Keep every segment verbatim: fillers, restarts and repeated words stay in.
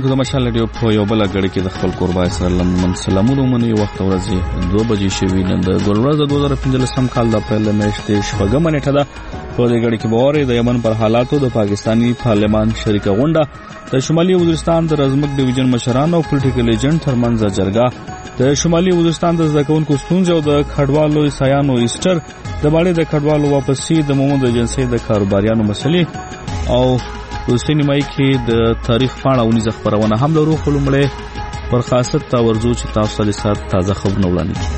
اوریدونکو د مشال رادیو په یو بل غړي کې د خپل قربای سره لمن سلامونه مني. وخت ورځې دوه بجې شوي. نن د ګل ورځ د دوه زره پنځلسم کال د اپریل میاشتې شپږمه نیټه ده. په دې غړي کې به اوري د یمن پر حالاتو د پاکستانی پارلمان شریکه غونډه، د شمالي وزیرستان د رزمک ډیویژن مشران او پولیټیکل ایجنټ ترمنځ جرګه، د شمالي وزیرستان د زده کوونکو ستونزې او د کډوالو عیسایانو ایسټر، د باندې د کډوالو واپسي، د مومند ایجنسۍ د کاروباریانو مسلې او په سینمای کې د تاریخ پاڼه ونیزه خبرونه هم لرو. خو لومړی پر خاصت تا ورزو چې تاسو له سات تازه خبرونه وړاندې.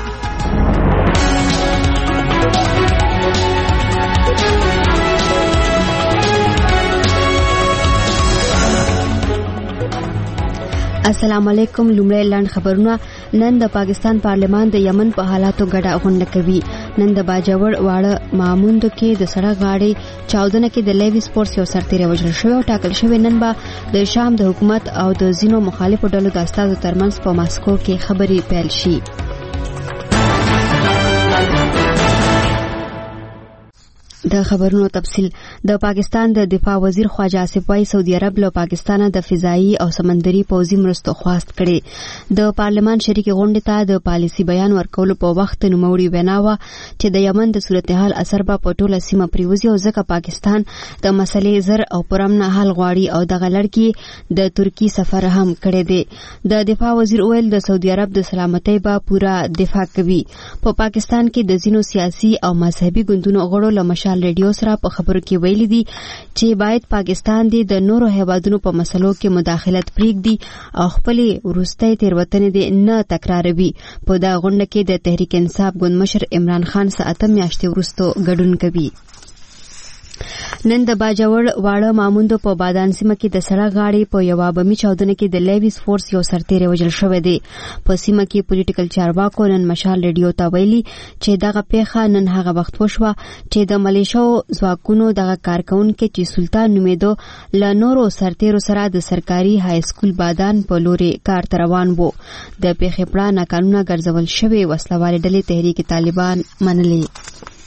السلام علیکم. لومړی لاند خبرونه. نن د پاکستان پارلمان د یمن په حالاتو ګډه غونډه کوي. نن د باجوړ واړه ماموندو کې د سړک غاړې چاودنه کې د لیوی سپورټس یو سرتیری وژل شوی او ټاکل شوی. نن به د شام د حکومت او د ځینو مخالفو ډلو د استازو ترمنځ په ماسکو کې خبرې پیل شي. د خبرونو تفصیل. د پاکستان د دفاع وزیر خواجه آصف وای سعودي عرب له پاکستانه د فضایي او سمندري پوځي مرستو خواست کړي. د پارلمان شریکې غونډې ته د پالیسي بیان ورکولو په وخت نوموړي وینا وه چې د یمن د صورتحال اثر به په ټوله سیمه پریوزي او ځکه پاکستان د مسلې زر او پرامن حل غواړي او دغه لړ د ترکی سفر هم کړی دی. د دفاع وزیر ویل د سعودي عرب د سلامتۍ به پوره دفاع کوي. په پاکستان کې د ځینو سیاسي او مذهبي ګوندونو غړو له مشال ریډیو سره په خبرو کې ویلي دي چې باید پاکستان دی د نورو هیوادونو په مسلو کې مداخلت پرېږدي او خپلې وروستۍ تېروتنې دی نه تکراروي. په دا غونډه کې د تحریک انصاف ګوند مشر عمران خان څخه اته میاشتې وروسته ګډون کوي. نن د باجوړ واړه ماموندو په بادان سیمه کې د سړک غاړې په یوه بمي چاودنه کې د لیوی سپورټس یو سرتیری وژل شوی دی. په سیمه کې پولیټیکل چارواکو نن مشال ریډیو ته ویلي چې دغه پیښه نن هغه وخت وشوه چې د ملیشو ځواکونو دغه کارکونکي چې سلطان نومیدو له نورو سرتیرو سره د سرکاري های سکول بادان په لوري کار ته روان وو. د پیښې پړه ناقانونه ګرځول شوې وسلوالې ډلې تحریک طالبان منلې.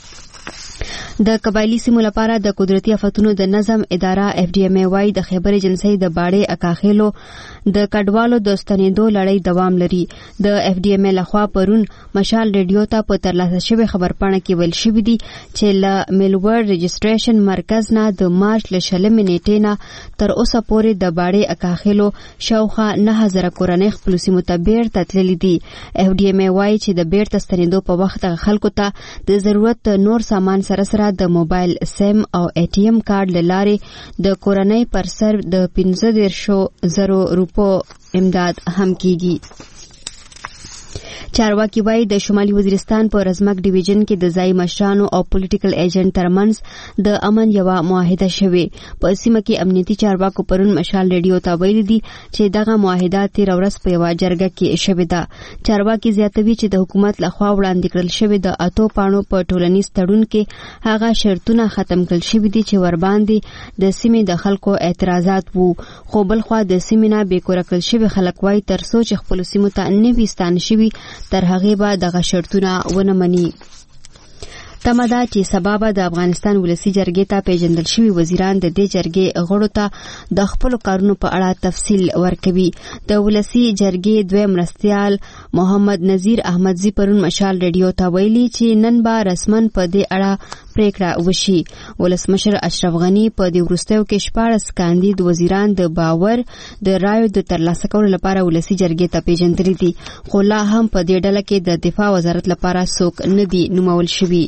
د قبایلی سیمو لپاره د قدرتي آفتونو د نظم اداره اف ډي ام وايي د خیبر ایجنسۍ د باړې اکاخېلو د کډوالو د ستنېدو لړۍ دوام لري. د اف ډي ام لخوا پرون مشال ریډیو ته په ترلاسه شوې خبرپاڼه کې ویل شوي دي چې له میلورډ رجسټریشن مرکز نه د مارچ له شلمې نیټې نه تر اوسه پورې د باړې اکاخېلو شاوخوا نه زره کورنۍ خپلو سیمو ته بیرته تللي دي. اف ډي ام وايي چې د بیرته ستنېدو په وخت خلکو ته د ضرورت نور سامان سره سره د موبایل سیم او ای ټي ایم کارت لارې د کورنۍ پر سر د پنځه دیرشو زرو روپو امداد هم کیږي. چارواکي وایي د شمالي وزیرستان په رزمک ډیویژن کې د ځای مشرانو او پولیټیکل ایجنټ ترمنځ د امن یوه معاهده شوې. په سیمه کې امنیتي چارواکو پرون مشال ریډیو ته ویلي دي چې دغه معاهده تېره ورځ په یوه جرګه کې شوې ده. چارواکي زیاتوي چې د حکومت لخوا وړاندې کړل شوې د اتو پاڼو په ټولنیز تړون کې هغه شرطونه ختم کړل شوي دي چې ورباندې د سیمې د خلکو اعتراضات وو. خو بلخوا د سیمې نه بېکوره کړل شوي خلک وایي تر څو چې خپلو سیمو ته نه وي ستانه شوي تر هغې به دغه شرطونه ونه مني. تمه ده چې سبا به د افغانستان ولسي جرګې ته پیژندل شوي وزیران د دې جرګې غړو ته د خپلو کارونو په اړه تفصیل ورکوي. د ولسي جرګې دویم مرستیال محمد نذیر احمدزي پرون مشال ریډیو ته ویلي چې نن به رسمن په دې اړه پریکړه وشي. ولسمشر اشرف غني په دې وروستیو کې شپاړس کاندید وزیران د باور د رایو د ترلاسه کولو لپاره ولسي جرګې ته پیژندلي دي، خو لا هم په دې ډله کې د دفاع وزارت لپاره څوک نه دي نومول شوي.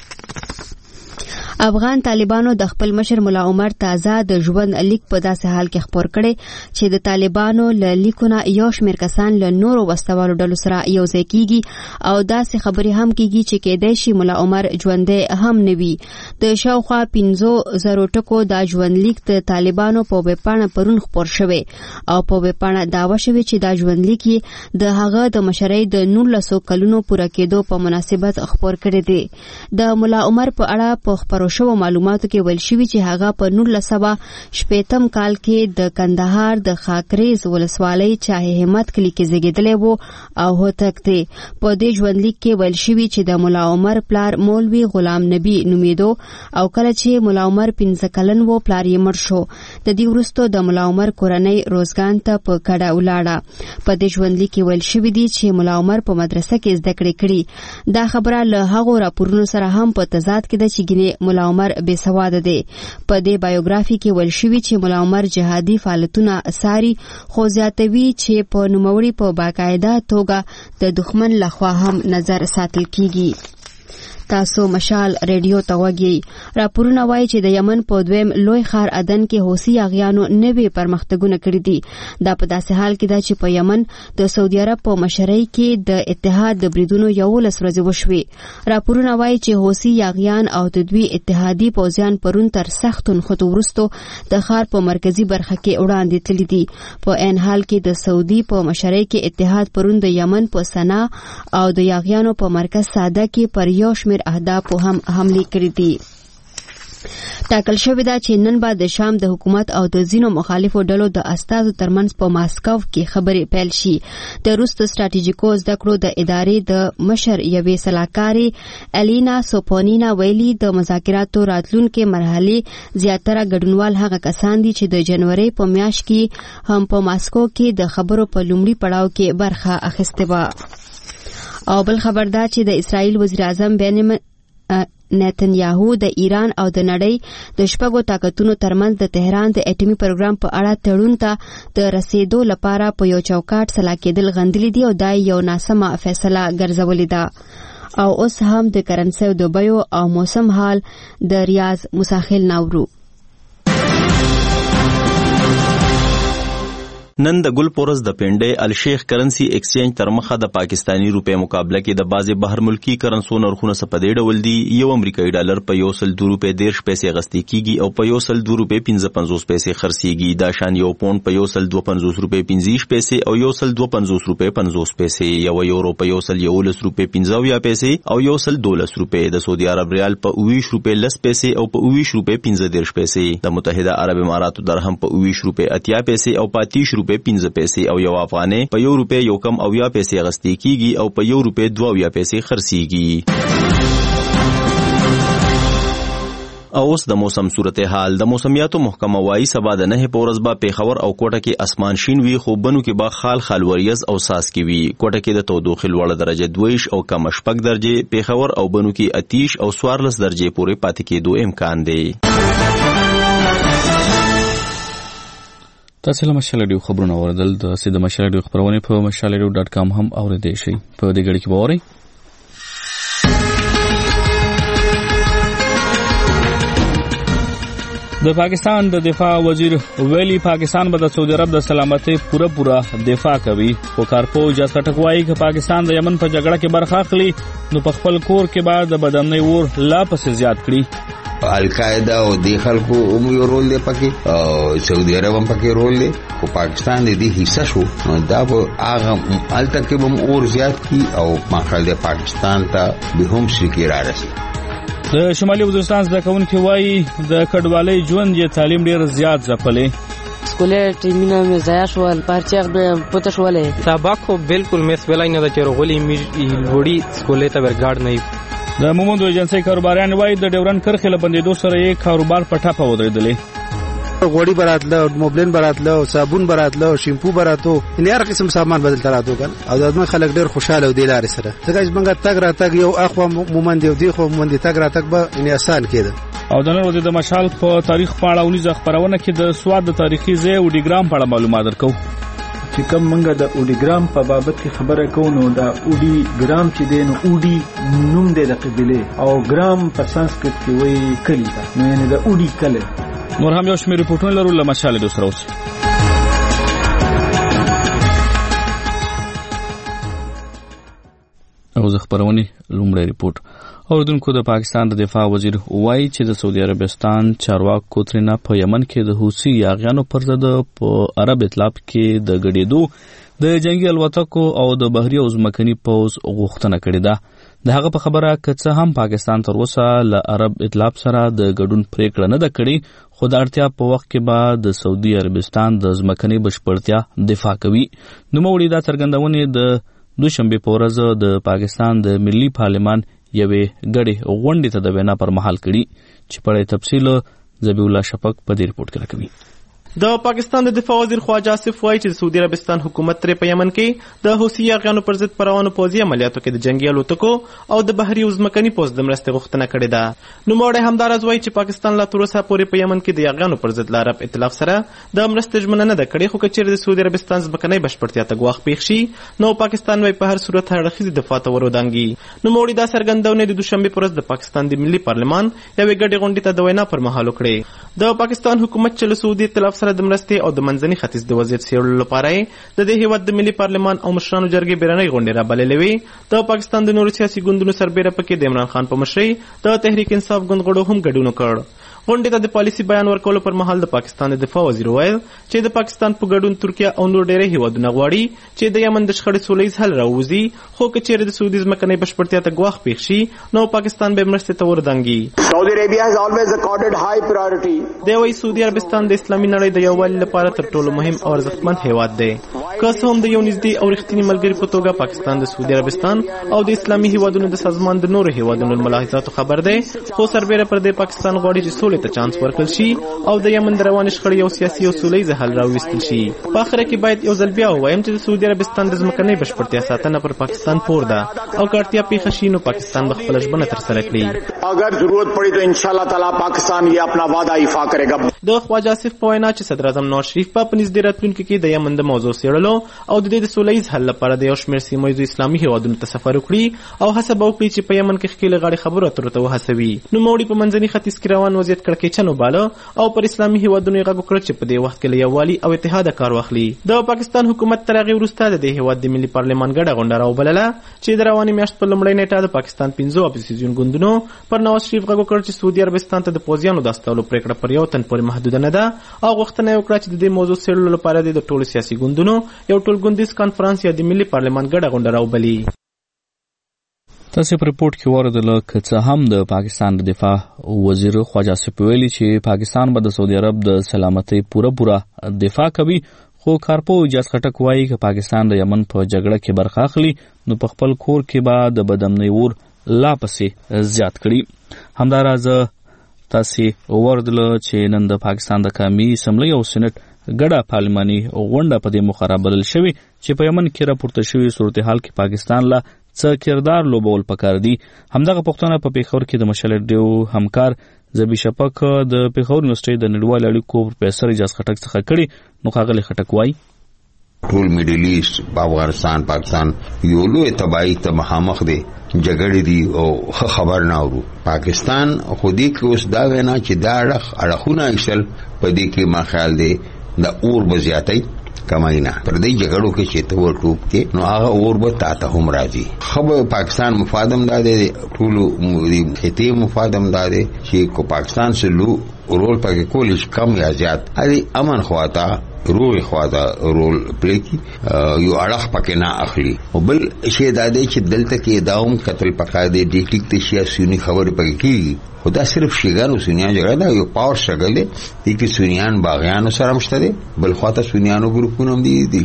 افغان طالبانو د خپل مشر ملا عمر تازه د ژوند لیک په داسې حال کې خپور کړي چې د طالبانو له لیکونه یو شمېر کسان له نورو وسوالو ډلو سره یو ځای کیږي او داسې خبرې هم کیږي چې کېدای شي ملا عمر ژوندی هم نه وي. د شاوخوا پنځو زرو ټکو دا ژوند لیک د طالبانو په ویبپاڼه پرون خپور شوی او په ویبپاڼه دعوه شوې چې دا ژوند لیک د هغه د مشرۍ د نولسو کلونو پوره کېدو په مناسبت خپور کړی دی. د ملا عمر په اړه په خپر خبرو شوو معلوماتو کې ویل شوی چې هغه په نولس سوه شپږم کال کې د کندهار د خاکریز ولسوالۍ چاه همت کلی کې زیږیدلی وو او هوتک دی. په دې ژوندلیک کې ویل شوی چې د مولا عمر پلار مولوي غلام نبی نومیدو او کله چې مولا عمر پنځه کلن وو پلار یې مړ شو. د دې وروسته د مولا عمر کورنۍ روزګان ته په کډه ولاړه. په دې ژوندلیک کې ویل شوی دی چې مولا عمر په مدرسه کې زده کړې کړي. دا خبره له هغو راپورونو سره هم په تضاد کې ده چې ګینه مولا عمر بې سواده دی. په دې بایوګرافي کې ویل شوی چې مولا عمر جهادي فعالیتونه ساري خو زیاتوي چې په نوموړي په باقاعده توګه د دښمن لخوا هم نظر ساتل کیږي. تاسو مشال ریډیو ته وګورئ. راپورونه وایي چې د یمن په دویم لوی ښار عدن کې حوثي اغیانو نوي پرمختګونه کړي دي. دا په داسې حال کې ده چې په یمن د سعودي عرب په مشرۍ کې د اتحاد د بریدونو یولس ورځې وشوې. راپورونه وایي چې حوثي اغیان او د دوی اتحادي پوځیان پرون تر سخت نښتو وروسته د ښار په مرکزي برخه کې وړاندې تللي دي. په عین حال کې د سعودي په مشرۍ کې اتحاد پرون د یمن په سنا او د یاغیانو په مرکز ساده کې پر یو شمېر اهدافو هم حمله کړې دي. ټاکل شوې ده چې نن به د شام د حکومت او د ځینو مخالفو ډلو د استازو ترمنځ په ماسکو کې خبرې پیل شي. د روس د ستراتیژیکو زده کړو د ادارې د مشر یوې سلاکارې الینا سوپونینا ویلي د مذاکراتو راتلونکي مرحلې زیاتره ګډونوال هغه کسان دي چې د جنوري په میاشت کې هم په ماسکو کې د خبرو په لومړي پړاو کې برخه اخیستې وه. او بل خبر دا چې د اسرائیل وزیر اعظم بنیامین نتنیاهو د ایران او د نړۍ د شپږو طاقتونو ترمنځ د تهران د اټومي پروګرام په اړه تړون ته د رسیدو لپاره په یو چوکاټ سلا کېدل غندلي دي او دا یو ناسمه فیصله ګرځولې ده. او اوس هم د کرنسۍ د بیو او موسم حال د ریاض مساخل ناورو. نن د ګل پورس د پنډې الشیخ کرنسی ایکسچینج تر مخه د پاکستانی روپے مقابله کې د بازي بهر ملکی کرنسو نرخونه سپدې ډول دي. یو امریکایي ډالر په یو سل دو روپے دیرش پیسې غستې کیږي او په یو سل دو روپے پنځه پنځوس پیسې خرڅيږي. دا شان یو پوند په یو سل دو پنځوس روپے پنځه پیسې او یو سل دو پنځوس روپے پنځوس پیسې. یو یورو په یو سل یولس روپے پنځه پیسې او یو سل دولس روپے. د سعودي عرب ریال په اویش روپے لس پیسې او په اویش روپے پنځه دیرش پیسې. د متحده عرب اماراتو درهم په اویش روپے اتیا پیسې او په اتیش روپے پنځه پیسې او یو افغانۍ په یو روپے یو کم اویا پیسې غستې کیږي او په یو روپے دوه اویا پیسې خرڅيږي. او اوس د موسم صورتحال. د موسمیاتو محکمه وايي سبا د نه په ورځ به پیښور او کوټه کې اسمان شین وي خو بنو کې به خال خال وریځ او ساس کې وي. کوټه کې د تودوخې لوړه درجه دویش او کم شپږ درجه، پیښور او بنو کې اتیش او څوارلس درجه پورې پاتې کېدو امکان دی. تاسو له مشال ډیو خبرونه اوریدل. د سید مشال ډیو خبرونه په مشال ډیو ډاټ کام هم اوریدئ شئ. په دې غړي کې ووري د پاکستان د دفاع وزیر ویلي پاکستان به د سعودي عرب د سلامتۍ پوره پوره دفاع کوي. خو کارپوه جاس ټکوایي چې پاکستان د یمن په جګړه کې برخه اخلي نو په خپل کور کې به د بدامنۍ ور لا پسې زیات کړي. القاعده او د خلکو هم یو رول دی پکې او سعودي عرب هم پکې رول دی. خو پاکستان د دې حصہ شو دا به هغه الته کې هم اور زیات کی او ماخذ پاکستان ته به هم شکی را رسي. د شمالي وزیرستان زده کوونکي وایي د کډوالۍ ژوند یې تعلیم ډیر زیات ځپلې. اسکولې ټیمینه مې ضایع شول، پارچېغ به پته شولې. سبق خو بالکل مس ویلای نه د چرغولي میږي وړي اسکولې ته ورګاډ نه. د مومند ایجنسی کاروباریان وایي د ډیورن کرښې له بندېدو سره یې کاروبار په ټاپه ودرېدلی. غوړي براتله، موبلین براتله، صابون براتله، شیمپو براتو، ان هر قسم سامان بدل تراتو کن او د ادم خلک ډیر خوشاله او د لارې سره. ځکه چې موږ تګ را تګ یو اخو مومند یو دی خو مومند تګ را تګ به ان آسان کېده. او د نن ورځې د مشال په تاریخ په اړه ونیزه خبرونه کې د سواد د تاریخي ځای او ډیګرام په اړه معلومات درکو. چې کوم منګه د اوډیګرام په بابت کې خبره کوو نو دا اوډیګرام چې دی نو اوډي نوم دی د قبیله او ګرام په سانسکریت کې وایي کلی ده، نو یعنی د اوډي کلی. نور هم یو شمېر ریپورټونه لرو له مشال ډیو سره اوسئ. او زه خبرونې لومړی ریپورټ. اوردونکو د پاکستان د دفاع وزیر وایي چې د سعودي عربستان چارواکو ترېنه په یمن کې د حوثي یاغیانو پر ضد په عرب اطلاف کې د ګډېدو د جنگي الوتکو او د بحري او ځمکني پوځ غوښتنه کړې ده. د هغه په خبره که څه هم پاکستان تر اوسه له عرب ائتلاف سره د ګډون پریکړه نه ده کړې، خو د اړتیا په وخت کې به د سعودي عربستان د ځمکني بشپړتیا دفاع کوي. نوموړي دا څرګندونې د دوشنبه په ورځ د پاکستان د ملي پارلمان یوې ګډې غونډې ته د وینا پر مهال کړي، چې په اړه تفصیل ذبیح الله شفق په دې ریپورت کې راکوي. د پاکستان د دفاع وزیر خواجه آصف وایي چې د سعودي عربستان حکومت ترې په یمن کې د حوثي یاغیانو پر ضد په روانو پوځي عملیاتو کې د جنګي الوتکو او د بحري او ځمکني پوځ د مرستې غوښتنه کړې ده. نوموړی همداراز وایي چې پاکستان لا تر اوسه پورې په یمن کې د یاغیانو پر ضد له عرب ائتلاف سره د مرستې ژمنه نه ده کړې، خو که چیرې د سعودي عربستان ځمکنۍ بشپړتیا ته ګواښ پېښ شي نو پاکستان به په هر صورت هر اړخیزې دفاع ته ورودانګي. نوموړي دا څرګندونې د دوشنبې په ورځ د پاکستان د ملي پارلمان یوې ګډې غونډې ته د وینا پر مهال وکړې. د پاکستان حکومت چې له سعودي ائتلاف سره د مرستې او د منځني ختیځ د وضعیت څېړلو لپاره د دې هیواد د ملي پارلمان او مشرانو جرګې بیرنۍ غونډې رابللې وې. د پاکستان د نورو سیاسي ګوندونو سربیره پکې د عمران خان په مشرۍ د تحریک انصاف ګوند غړو هم ګډون وکړ. غونډې ته د پالیسي بیان ورکولو پر مهال د پاکستان د دفاع وزیر ویل چې د پاکستان په ګډون ترکیه او نور ډېری هیوادونه غواړي چې د یمن د شخړې سوله ییز حل راووځي، خو که چیرې د سعودي ځمکنۍ بشپړتیا ته ګواښ پېښ شي نو پاکستان به مرستې ته وردانګي. Saudi Arabia has always accorded high priority. دی وايي سعودي عربستان د اسلامي نړۍ د یووالي لپاره تر ټولو مهم او ارزښتمند هیواد دی. که څه هم د یو نږدې او رښتیني ملګري په توګه پاکستان د سعودي عربستان او د اسلامي هیوادونو د سازمان د نورو هیوادونو ملاحظاتو خبر دی، خو سربیره پر دې پاکستان غواړي چې سولې ته چانس ورکړل شي او د یمن د روانې شخړې یو سیاسي او سوله ییز حل راوویستل شي. په اخره کې باید یو ځل بیا ووایم چې د سعودي عربستان د ځمکنۍ بشپړتیا ساتنه پر پاکستان پور ده او که اړتیا پیښه شي نو پاکستان به خپله ژمنه ترسره کړي. اگر ضرورت پڑی تو انشاءاللہ تعالی پاکستان یہ اپنا وعدہ ایفا کرے گا. د خواجه آصف په وینا چې صدر اعظم نواز شریف په نږدې راتلونکي کې د یمن د موضوع څېړلو او د دې د سوله ییز حل لپاره د یو شمېر سیمه ییزو اسلامي هیوادونو ته سفر وکړي او هڅه به وکړي چې په یمن کې ښکېلې غاړې خبرو اترو ته وهڅوي. نوموړي په منځني ختیځ کې روان وضعیت کړکېچن وباله او پر اسلامي هیوادونو یې غږ وکړ چې په دې وخت کې له یووالي او اتحاده کار واخلي. د پاکستان حکومت تر هغې وروسته د دې هیواد د ملي پارلمان ګډه غونډه راوبلله چې د روانې میاشت په لومړۍ نیټه د پاکستان پنځو اپوزیسیون ګوندونو پر نواز شریف غږ وکړ چې سعودي عربستان ته د پوځیانو د استولو پرېکړه پر یو تن پورې محدوده نه ده او غوښتنه یې وکړه چې د دې موضوع څېړلو لپاره د ټولو سیاسي ګوندونو یو ټولګونیز کنفرانس یا د ملي پارلمان ګډه غونډه راوبلي. تاسو په ریپورت کې واردله که څه هم د پاکستان د دفاع وزیر خواجه آصف ویلي چې پاکستان به د سعودي عرب د سلامتۍ پوره پوره دفاع کوي، خو کارپو اجاز خټک وایي که پاکستان د یمن په جګړه کې برخه اخلي نو په خپل کور کې به د بدامنۍ اور لا پسې زیات کړي. همداراز تاسو واردله چې نن د پاکستان د قومي اسمبلی او سېنات ګډه پارلماني غونډه په دې موخه رابلل شوې چې په یمن کې راپورته شوې صورتحال کې پاکستان له څه کردار لوبول پکار دي. همدغه پوښتنه په پیښور کې د مشعل ډیو همکار ذبیح شفق د پیښور یونیورسيټي د نړیوالو اړیکو پروفیسور اجاز خټک څخه کړي. نو ښاغلی خټک وایي ټول میډل ایسټ افغانستان پاکستان یو لوی تباہی ته مخامخ دی، جګړې دي او خبر نه اورو. پاکستان خو دې کې اوس دا وینا چې دا اړخ اړخونه ایستل په دې کې ما خیال دی د اور به زیاتۍ کماینا پر دې جګړو کې چې ته ور ټوپ کې نو هغه اور به تاته هم راځي. خو پاکستان مفادم دا دی، ټول خطې مفادم دا دی چې کو پاکستان سره رول پکې کولیش کم یا زیات علي امن خواتا روغ خواتا رول پلی کی یو اړخ پکې نه اخلي. او بل شی دا دی چې دلته کې داوم قتل پکا دی ډی ټیک ته شیا سونی خبر پکې کیږي، خدا صرف شیګانو سونیان جوړه دا یو پاور شګل دی چې سونیان باغیانو سره مشته دي، بل خواته سونیانو ګروپونو هم دي دي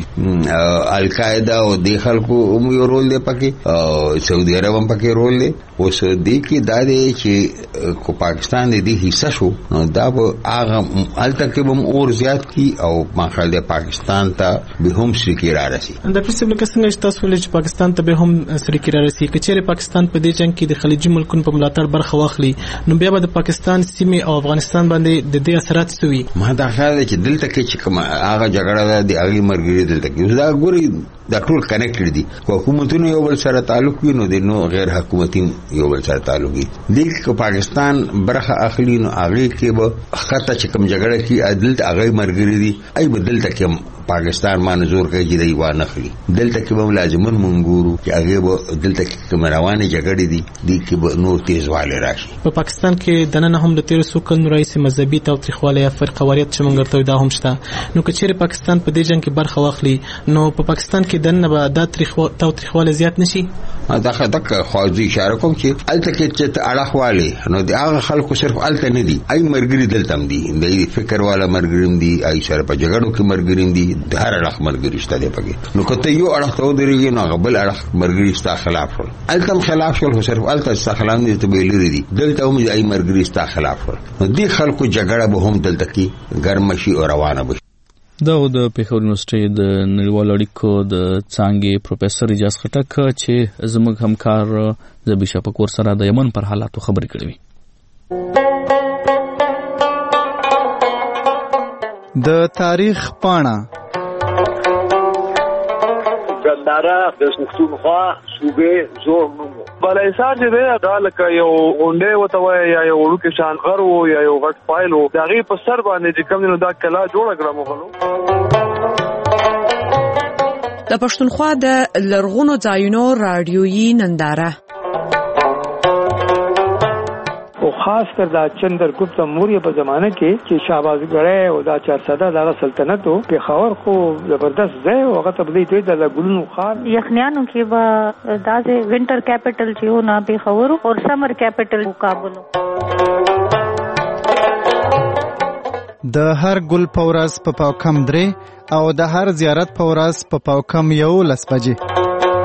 القاعده او د خلکو هم یو رول دی پکې، سعودي عرب هم پکې رول دی. اوس دې کې دا دی چې کو پاکستان دې حصہ شو نو دا به هغه الته کې هم اور زیات کی او ماخال د پاکستان ته به هم سړي را رسي. ډاکټر صاحب لکه څنګه چې تاسو ویل چې پاکستان ته به هم سړي را رسي، که چیرې پاکستان په دې جنگ کې د خلیجي ملکونو په ملاتړ برخه واخلي نو بیا به د پاکستان سیمې او افغانستان باندې د دې اثرات سوي. ما دا خیال چې دلته کې چې کوم هغه جګړه ده د هغه مرګري دلته کې دا ګوري دا ټول کنیکټډ دي. حکومتونو یو بل سره تعلق وي نو د نو غیر حکومتي یو بل سره تعلق وي. دغه پاکستان برخه اخلي نو هغه کې به خطه چې کوم جګړه کې عدالت هغه مرګري دي ای بدلته کې پاکستان باندې زور کوي چې دی وانه خلی دلته کې به لازمن منګورو چې هغه به دلته کې کمروانه جګړې دي دي کې به نور تیزواله راشي. په پاکستان کې د نن هم د تیر څو کلونو راځي مذهبي تاوتریخواله یا فرقواریت چې موږ ورته دا هم شته. نو که چیرې پاکستان په دې جنگ کې برخه واخلي نو په پاکستان کې دنه به د تاوتریخواله زیات نشي. دا دغه خوځي اشاره کوم چې الته کې چې اړخواله نو د هغه خلکو صرف الته نه دي ای مرګري دلته دي د فکر والا مرګریم دي ای سره په جګړو کې مرګریم دي د هر اړخ مرګري شته دی پکې. نو کته یو اړخ ته ودرېږي نو بل اړخ مرګري ستا خلاف شول الته خلاف شول صرف الته ستا خلاف دي ته بیل دي دلته هم ای مرګري ستا خلاف شول. نو دې خلکو جګړه به هم دلته کې ګرم شي او روانه وي. دا د پېښور یونیورسيټي د نړیوالو اړیکو د څانګې پروفیسور اجاز خټک چې زموږ همکار زبی شپکور سره د یمن پر حالاتو خبرې کړې. د تاریخ پاڼه ګنداره د پښتونخوا صوبې زور نومو بلایسار چې دی دا لکه یو غونډې وته وای یا یو وړوکی شان غر و یا یو غټ فایل و د هغې په سر باندې چې کوم دی نو دا کلا جوړه کړه مغلو. د پښتونخوا د لرغونو ځایونو راډیویي ننداره او خاص کر دا چندرګپت موریه په زمانه کې چې شهبازګړی او دا چارسده دغه سلطنت او پېښور خو زبردست ځای او هغه ته بدلی دوی د ګلونو خار یخنیانو کې به داسې وینټر کیپټل چې و نه پېښور او سمر کیپټل کابل. د هر ګل په ورځ په پاو کم درې او د هر زیارت په ورځ په پاو کم یو لس بجې.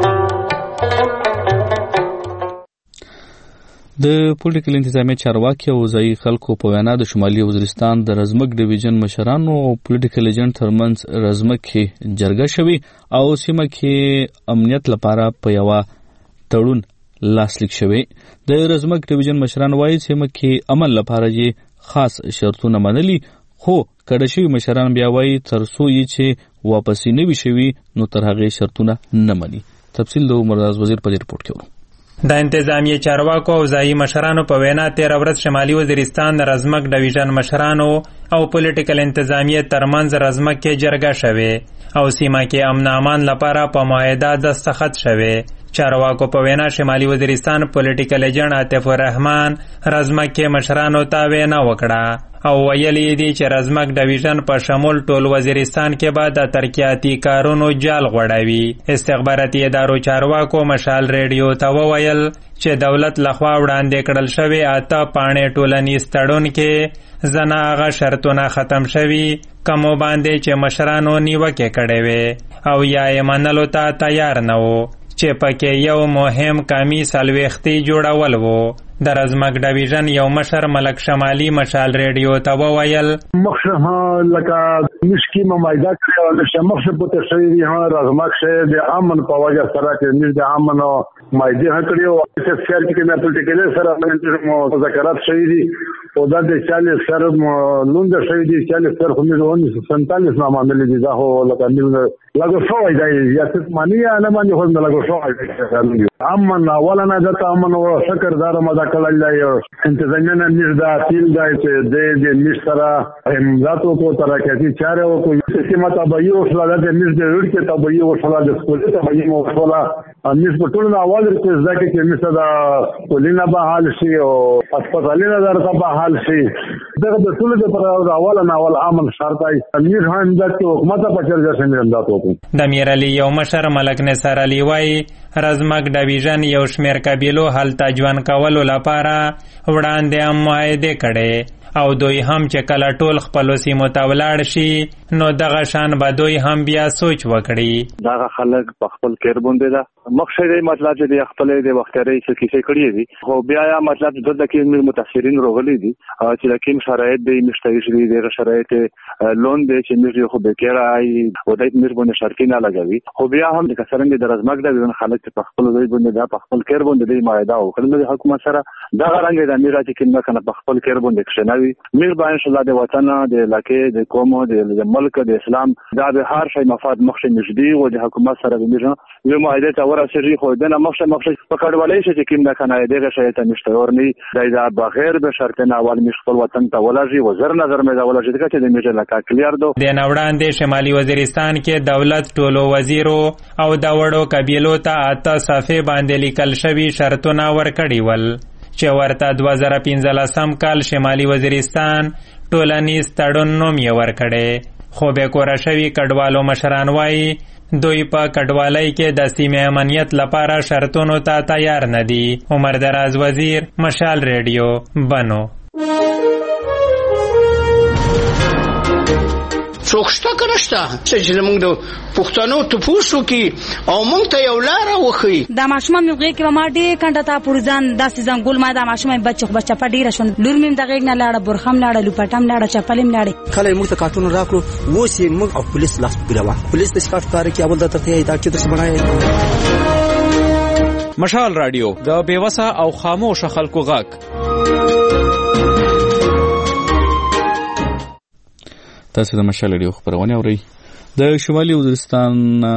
د پولیټیکل انتظامیه چارواکي او ځایي خلکو په وینا د شمالي وزیرستان د رزمک ډیویژن مشرانو او پولیټیکل ایجنټ ترمنځ رزمک کې جرګه شوي او سیمه کې امنیت لپاره په یوه تړون لاسلیک شوی. د رزمک ډیویژن مشران وایي سیمه کې امن لپاره یې خاص شرطونه منلي خو کډه شوي مشران بیا وایي تر څو یې چې واپسې نه وي شوي نو تر هغې شرطونه نه مني. تفصیل د عمرراز وزیر په دې رپورټ کې ورو. د انتظامیه چارواکو او ځایي مشرانو په وینا تېره ورځ شمالي وزیرستان د رزمک ډیویژن مشرانو او پولیټیکل انتظامیه ترمنځ رزمک کې جرګه شوې او سیمه کې امن امان لپاره په معاهده دستخط شوې. چارواکو په وینا شمالي وزیرستان پولیټیکل ایجنټ عاطف الرحمن رزمک کې مشرانو ته وینا وکړه او ویلي دي چې رزمک ډیویژن په شمول ټول وزیرستان کې به د ترقیاتي کارونو جال غوړوي. استخباراتي ادارو چارواکو مشال ریډیو ته وویل چې دولت لخوا وړاندې کړل شوي اته پاڼې ټولنیز تړون کې ځنه هغه شرطونه ختم شوي کومو باندې چې مشرانو نیوکې کړې وې او یا یې منلو ته تیار نه وو چې پکې یو مهم کمی څلوېښتي جوړول وو. د رزمک ډیویژن یو مشر ملک شمالي مشال ریډیو ته وویل مخشه لکه مشکی ممایده کړی او د مخشه پته شوی دی ها رزمک شه د امن په وجه سره چې موږ د امن او مایده کړی او چې خیر کې نه پولیټیکل سره موږ مذاکرات شوی دي او دا د چالیس سره لوند شوی دي چالیس سره خو موږ سنتالیس نامه ملي دي دا هو لکه موږ لګو شوی دی یا څه معنی نه باندې خو لګو شوی دی امن اوله نه د امن او شکر دار مدا کله لای انتظامیه نه نشدا تیل دای چې د دې نشتره امدادو کو ترکاتی چاره او کو سیمه تبعیو شلا د نش د ور کې تبعیو شلا د سکول تبعیو شلا نش په ټول اواز کې ځکه چې نش دا کولینا به حال شي او هسپتالونه درته به حال شي دغه د ټول د پر اوله نه اول امن شرط ای امیر هم د حکومت په چرګه څنګه امداد وکړي. د میر علی یو مشر ملک نثار علی وای رزمک ډیویژن یو شمیر قبیلو هلته ژوند کولو لپاره وړاندې هم معاهدې کړې او دوی هم چې کله ټول خپلو سیمو ته ولاړ شي نو دغه شان به دوی هم بیا سوچ وکړي. دغه خلک په خپل کیر باندې ده مخشه دی مطلب چې د خپل د وختري څه کیسې کړې دي خو بیا یا مطلب د دکې موږ متاثرین روغلي دي چې لکه شرایط دی مشتري شوی دغه شرایط لون دی چې موږ خو به کېرای او دای موږ باندې شرطي نه لګوي خو بیا هم د کسرنګ د رزمک د خلک په خپل دوی باندې دا په خپل کیر باندې دی معاهده او کله د حکومت سره دغه رنګ د میراث کې نه کنه په خپل کیر باندې کښنوي موږ به ان شاء الله د وطن د علاقې د قوم د ملک د اسلام دا به هر شي مفاد مخشه نږدې او د حکومت سره د میژه یو معاهده ته ورسېږي خو دنه مخشه مخشه په کډوالۍ شي چې کوم نه کنه دغه شي ته نشته ورني دا بغیر به شرط نه اول مش خپل وطن ته ولږي وزر نظر مې دا ولږي چې د میژه لکه کلیر دو د نوړاندې شمالي وزیرستان کې دولت ټولو وزیرو او د وړو قبیلو ته اته صفحې باندې لیکل شوي شرطونه ورکړي ول چې ورته دوه زره پنځلسم کال شمالي وزیرستان ټولنیز تړون نوم یې ورکړی خو بې کوره شوي کډوالو مشران وایي دوی په کډوالۍ کې د سیمې امنیت لپاره شرطونو ته تیار نه دي. عمر دراز وزیر، مشال ریډیو، بنو. څوک شته که نشته چې زموږ د پښتنو تپوس وکړي او موږ ته یو لاره وښیي. دا ماشومان مې غېږ کې به ما ډېر کنډه ته پورې ځان داسې ځنګول ما دا ماشوم مې بچه خو بس چپه ډېره شوه لور مې هم د غېږ نه لاړه برخه هم لاړه لوپټه هم لاړه چپل هم لاړې. کله یې موږ ته کارټونه راکړو اوس یې موږ او پولیس لاس په ګیله وه پولیس داسې کارټ کاره کړي اول درته ته دا چې درسې بڼه مشال راډیو د بېوسه او خاموشه خلکو غږ. تاسو د مشال راډیو خبرونه اورئ. د شمالي وزیرستان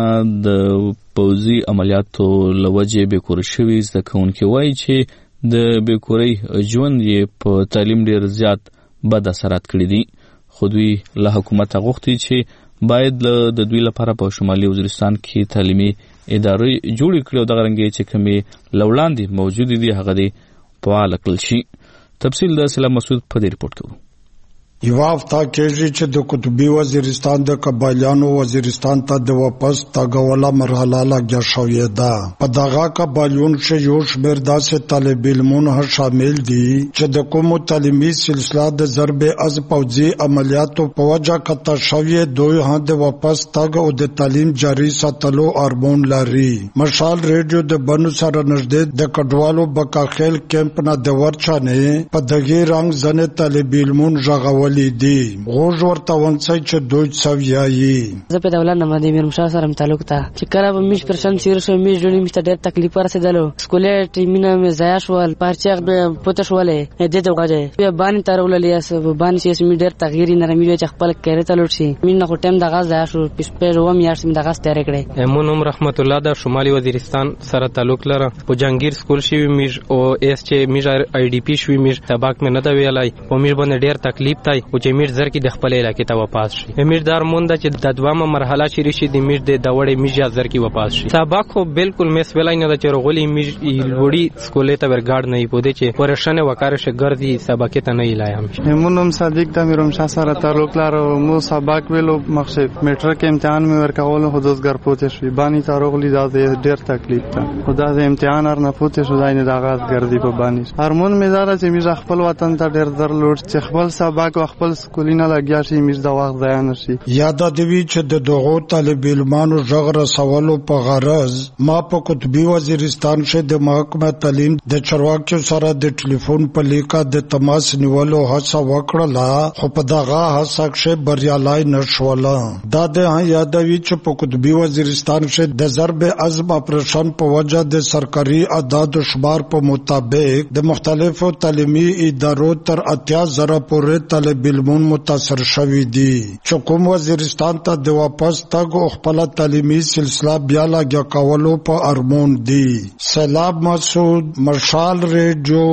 د پوځي عملیاتو لوجې بېکور شوي زده کوونکي وایي چې د بېکورۍ ژوند یې په تعلیم ډېر زیات بد اثرات کړي دي خو دوی له حکومته غوښتي چې باید د دوی لپاره په شمالي وزیرستان کې تعلیمي ادارې جوړې کړي او دغه رنګې چې کومې له وړاندې موجودې دي هغه دې فعاله کړل شي. تفصیل د سلام مسعود په دې ریپورټ کې. یوه هفته کېږي چې د قطبي وزیرستان د قبایلیانو وزیرستان ته د واپس تګوله مرحله لګیا شوې ده. په دغه قبایلیون کې یو شمېر داسې طالب علمون هم شامل دي چې د کومو تعلیمي سلسله د ضرب از پوځي عملیاتو په وجه قطع شوې دوی هم د واپس تګ او د تعلیم جاري ساتلو ارمون لري. مشال ریډیو د بنو سره نږدې د کډوالو بکاخیل کیمپ نه د ورچانې په دغه رنګ ځنې طالب علمون ژغول دي غوږ ورته ونڅئ چې دوی څه وایي. زه په دولت نه باندې میر مشال سره تعلق ته چې کله به میش پرشن سیر شو میش جوړی میشته ډېر تکلیف ورسېدلو سکولې ټیمینه مې ضایع شول پارچاغ به پته شولې دې ته وغځې بیا باندې ترولې یاس باندې چې می ډېر تغییر نرمي وي چې خپل کېره ته لوټ شي مين نه ټیم دغه ضایع شو پښپې روم یارس می دغه ستاره کړې. امونم رحمت الله د شمالي وزیرستان سره تعلق لره په جنگیر سکول شي میش او اس چې میش آی ډی پی شوی میش تباک مې نه دا ویلای او میش باندې ډېر تکلیف تای او چې امیر زر کې د خپل علاقې ته واپس شي. امیر دار مونږ چې د دوامه مرحله شری شي د امیر د داوړې میجا زر کې واپس شي. سبق خو بالکل مس ولای نه د چرغولي میج وړي سکولې ته ورګاډ نه پوده چې ورشنه وکړ شه ګرځي سبق ته نه ایلایم. همونم صادق د میرم شاه سره تعلق لرو مو سبق ویلو مقصد میټر کې امتحان مې ورکول خو دوزګر پوته شي بانی تعرغلی دا ډېر تکلیف ته خدا د امتحان ار نه پوته شو داینه د آغاز ګرځي په بانی هرمون میزاره چې میز خپل وطن ته ډېر در لوټ چې خپل سبق او خپل سکولینه لګیا شي میز د وخت ضایع نشي. یاد دوی چې د دغو طالب علمانو ژغ رسولو په غرض ما په قطبي وزیرستان کې د محکمه تعلیم د چارواکو سره د ټلیفون په لیکه د تماس نیولو هڅه وکړه خو په دغه هڅه کې بریالي نشوله. دا د یادوي چې په قطبي وزیرستان کې د ضرب عزم اپریشن په وجه د سرکاري اعداد و شمار په مطابق د مختلفو تعلیمي ادارو تر اتیا زره پورې طالب علمون متاثر شوي دي چې کوم وزیرستان ته د واپس تګ او خپل تعلیمي سلسله بیا لګیا کولو په ارمون دي. سلام مسعود، مشال ریډیو،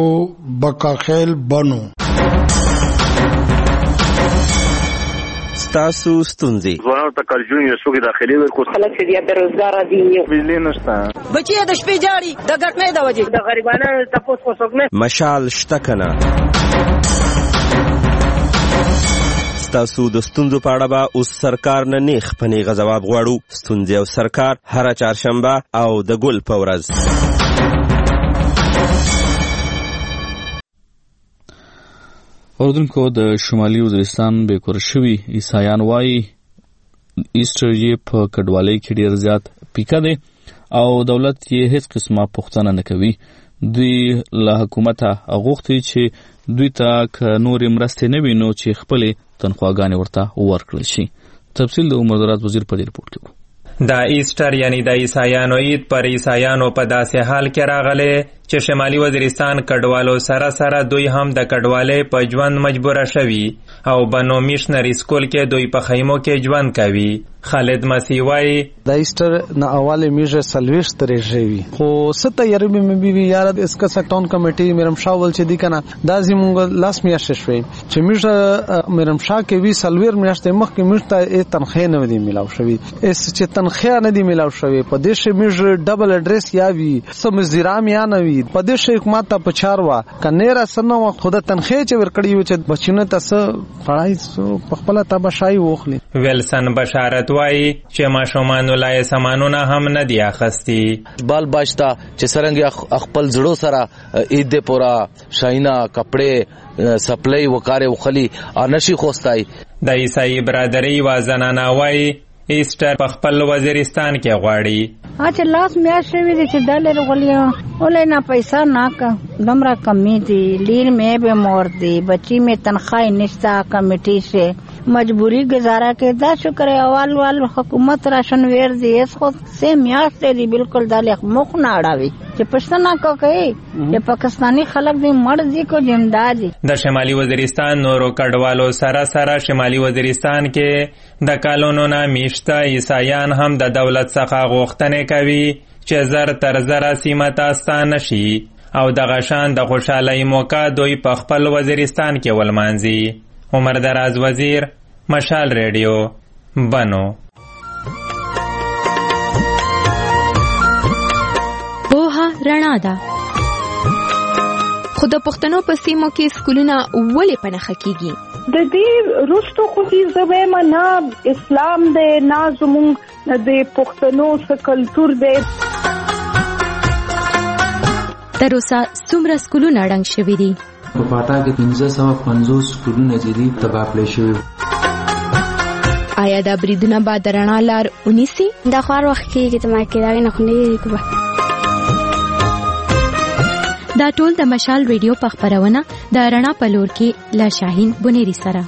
بکاخیل، بنو. تاسو ستونزې ځوانانو ته کارجون یو څوک داخلي ورکو خلک چې بیا بیروزګار دي بجلی نشته بچي د شپې جاړي د ګټنې د وجې د غریبانو تاسو کو څوک نه مشال شته کنه. تاسو د ستونزو په اړه به اوس سرکار نه نیخ په نیغه ځواب غواړو. ستونزې او سرکار هره چهارشنبه او د ګل په ورځ. اوردونکو د شمالي وزیرستان بېکور شوي عیسایان وایي ایسټر یې په کډوالۍ کې ډېر زیات پیکه دی او دولت یې هیڅ قسمه پوښتنه نه کوي. دوی له حکومته غوښتي چې دوی ته که نورې مرستې نه وي نو چې خپلې تنخواګانې ورته ورکړل شي. تفصیل د عمر دراز وزیر په دې ریپورټ کې. د ایسټر یعنی د عیسایانو عید پر عیسایانو په داسې حال کې راغلی چې شمالي وزیرستان کډوالو سره سره دوی هم د کډوالۍ په ژوند مجبوره شوي او بنو میشنري سکول کې دوی په خیمو کې ژوند کوي. خالد مسیح وایي د ایسټر نه اواله میژه سلويشت ترې وی خو ست یاري مې بي یار اسکا سټون کمیټي میرم شاول چې دی کنه دا زموږ لاس میاشت شوي چې میژه میرم شا کې وی سلویر میاشت مخ کې میشته تنخواه نه دی ملاو شوی اس چې تنخواه نه دی ملاو شوی په دې شی میژه ډبل اډریس یا وی سم زیرام یا نه وی په دې شی حکومت ته پچاروا کنه را سنو خود تنخواه چې ورکړی و چې بچینه تاسو پړای په خپل تبشای وخلی. ویلسن بشارت وایي چې ماشومان لای سامانونه هم نه دی اخستی. بال باشتا چې سرنګ خپل زړو سره عید پورا شاینا کپڑے سپلای وکاره وخلی انشي خوستای. د عیسائی برادری و زنانه وایي ایسټر په خپل وزیرستان کې غواړي اچھا لاس میاشت شوی دی چې ډالر غلیو ولې نه پیسہ ناکا دمرا کمی دی لیر میں به مور دی بچی میں تنخواہ نشتا کمیٹی سے مجبوری گزارا کے دا شکر اول وال حکومت راشن ویر دی اس خود سے میاشت دی بالکل دالخ مخ نه اڑاوي چې پښتنه کو کوي چې پاکستانی خلک دی مرضی کو ذمہ دي. د شمالي وزیرستان نورو کډوالو سره سره شمالي وزیرستان کې د کالونو نه میشته عیسایان هم د دولت څخه غوښتنې کوي چې زر تر زره سیمه ته ستانه شي او دغه شان د خوشحالۍ موقع دوی په خپل وزیرستان کې ولمانځي. عمر دراز وزیر، مشال ریډیو، بنو. پوهه رڼا ده. خو د پښتنو په سیمو کې سکولونه ولې په نښه کیږي؟ د دې رستو خو دې زویم نه اسلام دې نه زموږ د پښتنو څخه کلچر دې. تر اوسه څومره سکولونه ړنګ شوي دي؟ په پاټا کې پنځه سوه پنځوس سکولونه چې دي تباه کړای شوي. آیا دا بریدونه به د رڼا لار ونیسي؟ دا خو هر وخت کېږي ته ما کې دا نه خو نه کېږي. دا ټول د مشال ریډیو په خپرونه د رڼا په لور کې له شاهین بنيري سره.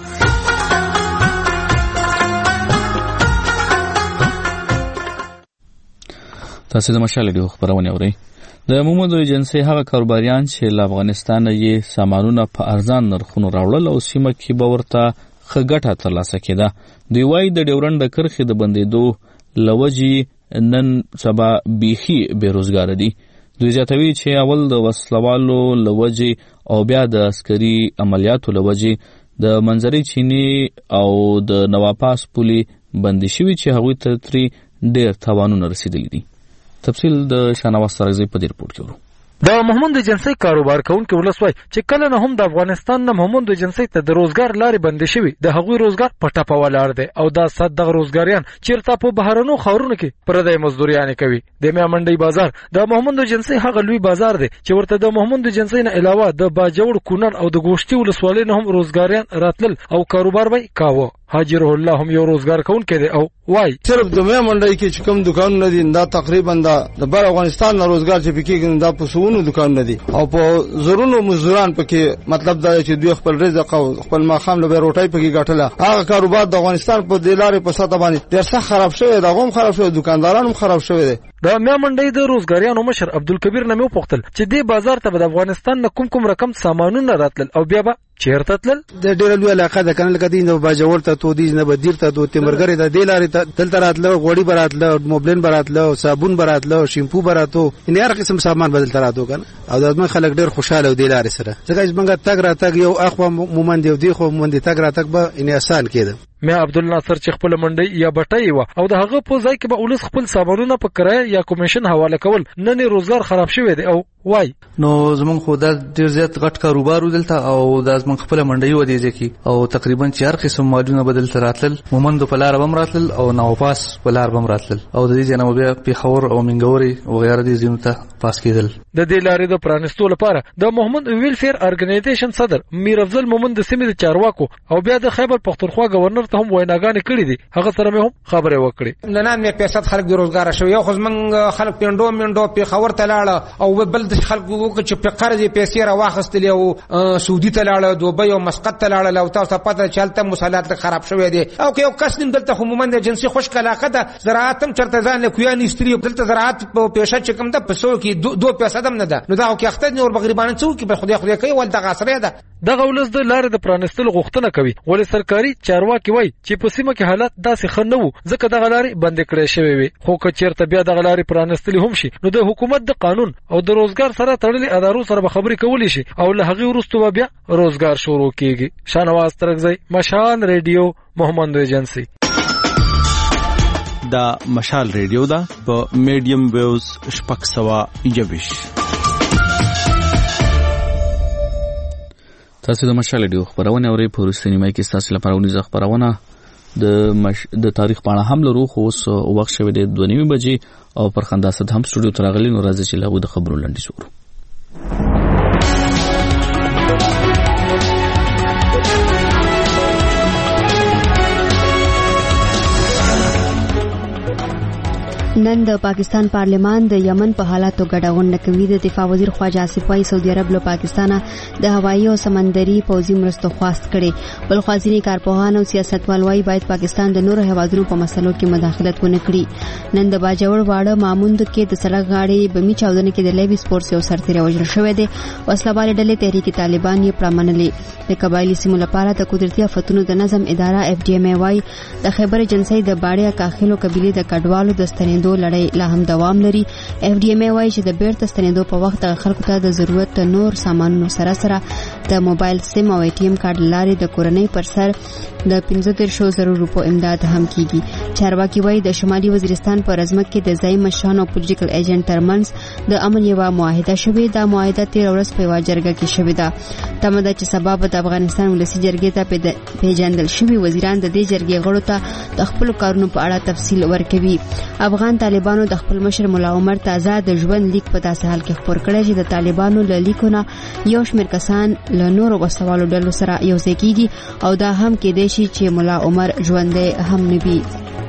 تاسو د مشال ریډیو خپرونه اورئ. د مومندو ایجنسی هغه کاروباریان چې له افغانستان یې سامانونه په ارزان نرخونو راوړل او سیمه کې به ورته ښه ګټه ترلاسه کېده. دوی وایي د ډیورنډ د کرښې د بندېدو له وجې نن سبا بیخي بېروزګاره دي. دوی زیاتوي چې اول د وسلوالو له وجې او بیا د عسکري عملیاتو له وجې د منځري چینې او د نواپاس پولې بندې شوي چې هغوی ته ترې ډېر تاوانونه رسېدلي دي. تفصیل د شاهنواز سرغزي په دې رپورټ کې ورو. د محمد ایجنسی کاروبار کوونکي ولس وایي چې کله نه هم د افغانستان نه محمد ایجنسی ته د روزګار لارې بندې شوي د هغوی روزګار په ټپه ولاړ دی او دا صد دغه روزګاریان چیرته په بهرنو ښارونو کې پردی مزدوریانې کوي. د میا منډۍ بازار د محمد ایجنسی هغه لوی بازار دی چې ورته د محمد ایجنسی نه علاوه د باجوړ کونړ او د ګوشتي ولسوالۍ نه هم روزګاریان راتلل او کاروبار به کاوه. حاجی روح الله هم یو روزګار کوونکی دی او وای صرف د میا منډۍ کې چې کوم دکانونه دي دا تقریبا د بر افغانستان نه روزګار چې پکې دا په سونو دکانونه دي او په زرونو مزدوران پکې مطلب دا چې دوی خپل رزق او خپل ماخام له روټۍ پکې ګټله. هغه کاروبار د افغانستان په دلارې په ساته باندې ډېر سخت خراب شوی دی. هغه هم خراب شوی، دکانداران هم خراب شوی دي. د میا منډۍ د روزګاریانو مشر عبدالکبیر نه مې وپوښتل چې دې بازار ته به د افغانستان نه کوم کوم رقم سامانونه راتلل او بیا به چیرته تلل. د ډېره لویه علاقه ده کنه لکه دې نه باجوړ ته تودیج نه بدیر ته دو تیمرګری ته دې لارې ته دلته راتله غوړي به راتله موبلین به راتله صابون به راتله شیمپو به راتو یعنې هر قسم سامان به دلته راتو کنه او د زموږ خلک ډېر خوشحاله و دې لارې سره ځکه چې موږ تګ راتګ یو اخوا مومند یو دی خو مومندې تګ راتګ به یعنې اسان کېده. میا عبدالناصر چې خپل منډۍ یا بټۍ وه او د هغه په ځای کې به ولس خپل سامانونه په کرایه یا کمیشن حواله کول. نن یې روزګار خراب شوی دی او وای نو زمونږ خو دا ډېر زیات غټ کاروبار و دلته او دا زمونږ خپله منډۍ وه دې ځای کې او تقریبا چې هر قسم مالونه به دلته راتلل. مومندو په لاره به هم راتلل او نوپاس په لار به هم راتلل او د دې ځای نه به بیا پېښور او منګورې وغیره دې ځایونو ته پاس کېدل. د دې لارې د پرانستو لپاره د محمد ویلفیر ارګنایزیشن صدر میر افضل مومند د سیمې د چارواکو او بیا د خیبر پختونخوا گورنر ته هم ویناګانې کړي دي. هغه سره مې هم خبرې وکړې. نن مې پیسې خلک بې روزګاره شوي. یو خو زموږ خلک پینډو منډو پېښور ته لاړه او بل د خلکو چې په قرض پیسې را واخستلې او سعودي ته لاړ، دوبۍ او مسقط ته لاړ، او تاسو پته چلته مصالحات خراب شوی دي. او که یو کس نیم دلته عموما د جنسي خوش علاقه ده، زراعت هم چرته ځان له کویا نستری، دلته زراعت په پیشه چې کوم ده په سو کې دو پیسې دم نه ده، نو دا کې اخته نور بغریبان څو کې په خدای خدای کوي ول دغه اسره ده. دغه ولس د لارې د پرانستلو غوښتنه کوي، ولې سرکاري چارواکي وایي چې په سیمه کې حالات داسې ښه نه وو ځکه دغه لارې بندې کړې شوې وي. خو که چېرته بیا دغه لارې پرانستلې هم شي نو د حکومت د قانون او د روزګار سره تړلې ادارو سره به خبرې کولی شي او له هغې وروسته به بیا روزګار شروع کیږي. شاهنواز ترکزی، مشال ریډیو، محمد ایجنسی. دا مشال ریډیو ده په میډیم ویوز شپږ سوه یوویش. تاسو د مشال ریډیو خبرونه اورئ. په وروستي نیمه کې تاسو لپاره ونیزه خبرونه د مش... د تاریخ په اړه هم لرو، خو اوس وخت شوی دی دوه نیمې بجې او پر خندا صد هم سټوډیو ته راغلي، نو راځي چې له د خبرو لنډیز وورو. نن د پاکستان پارلمان د یمن په حالاتو ګډون کوي. د دفاع وزیر خواجه آصف وايي سعودي عرب له پاکستانه د هوایي او سمندري پوځي مرستو خواست کړي. بل خو ځینې کارپوهان او سیاستوال وايي باید پاکستان د نورو هیوادونو په مسلو کې مداخلت ونه کړي. نن د باجوړ واړه ماموند کې د سړک غاړې بمي چاودنه کې د لیوي سپورټس یو سرتیری وژل شوی دی. وسلهوالې ډلې تحریک طالبان یې پرامنلې. د قبایلی سیمو لپاره د قدرتي آفتونو د نظم اداره اف ډي ام ای وايي د خیبر ایجنسی د باړیا کاخلو قبيله د کډوالو د ستنېدو لړۍ لا هم دوام لري. اف ډي ام ای وايي چې د بیرته ستنېدو په وخت د خلکو ته د ضرورت نور سامانونو سره سره د موبایل سیم او ای ټي ام کارت لارې د کورنۍ پر سر د پنځه دېرشو زرو روپو امداد هم کیږي. چارواکي وايي د شمالي وزیرستان په رزمک کې د ځای مشرانو او پولیټیکل ایجنټ ترمنځ د امن یوه معاهده شوې ده. معاهده تېره ورځ په یوه جرګه کې شوې ده. تمه ده چې سبا به د افغانستان ولسي جرګې ته پیژندل شوي وزیران د دې جرګې غړو ته د خپلو کارونو په اړه تفصیل ورکوي. افغان طالبانو د خپل مشر مولا عمر تازه د ژوند لیک په داسې حال کې خپور کړی چې د طالبانو له لیکونه یو شمېر کسان له نورو وسوالو ډلو سره یوځای کیږي او دا هم کېدای شي چې مولا عمر ژوندی هم نه وي.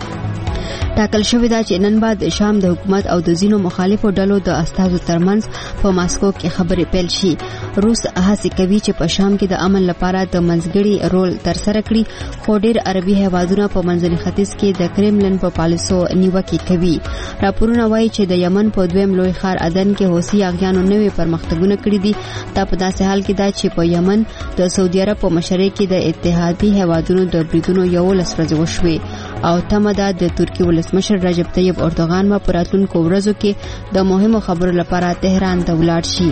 ټاکل شوې ده چې نن بعد شام د حکومت او د ځینو مخالفو ډلو د استازو ترمنځ په ماسکو کې خبرې پیل شي. روس هڅې کوي چې په شام کې د امن لپاره د منځګړي رول ترسره کړي، خو ډېر عربي هیوادونه په منځني ختیځ کې د کرملن په پالیسو نیوکې کوي. راپورونه وایي چې د یمن په دویم لوی ښار عدن کې حوثي اغیانو نوې پرمختګونه کړي دي. دا په داسې حال کې ده چې په یمن د سعودي عرب په مشرۍ کې د اتحادي هیوادونو د بریدونو یولس ورځې وشوې او تمه ده د ترکیې ولسمشر رجب طیب اردوغان به په راتلونکو ورځو کې د مهمو خبرو لپاره تهران ته ولاړ شي.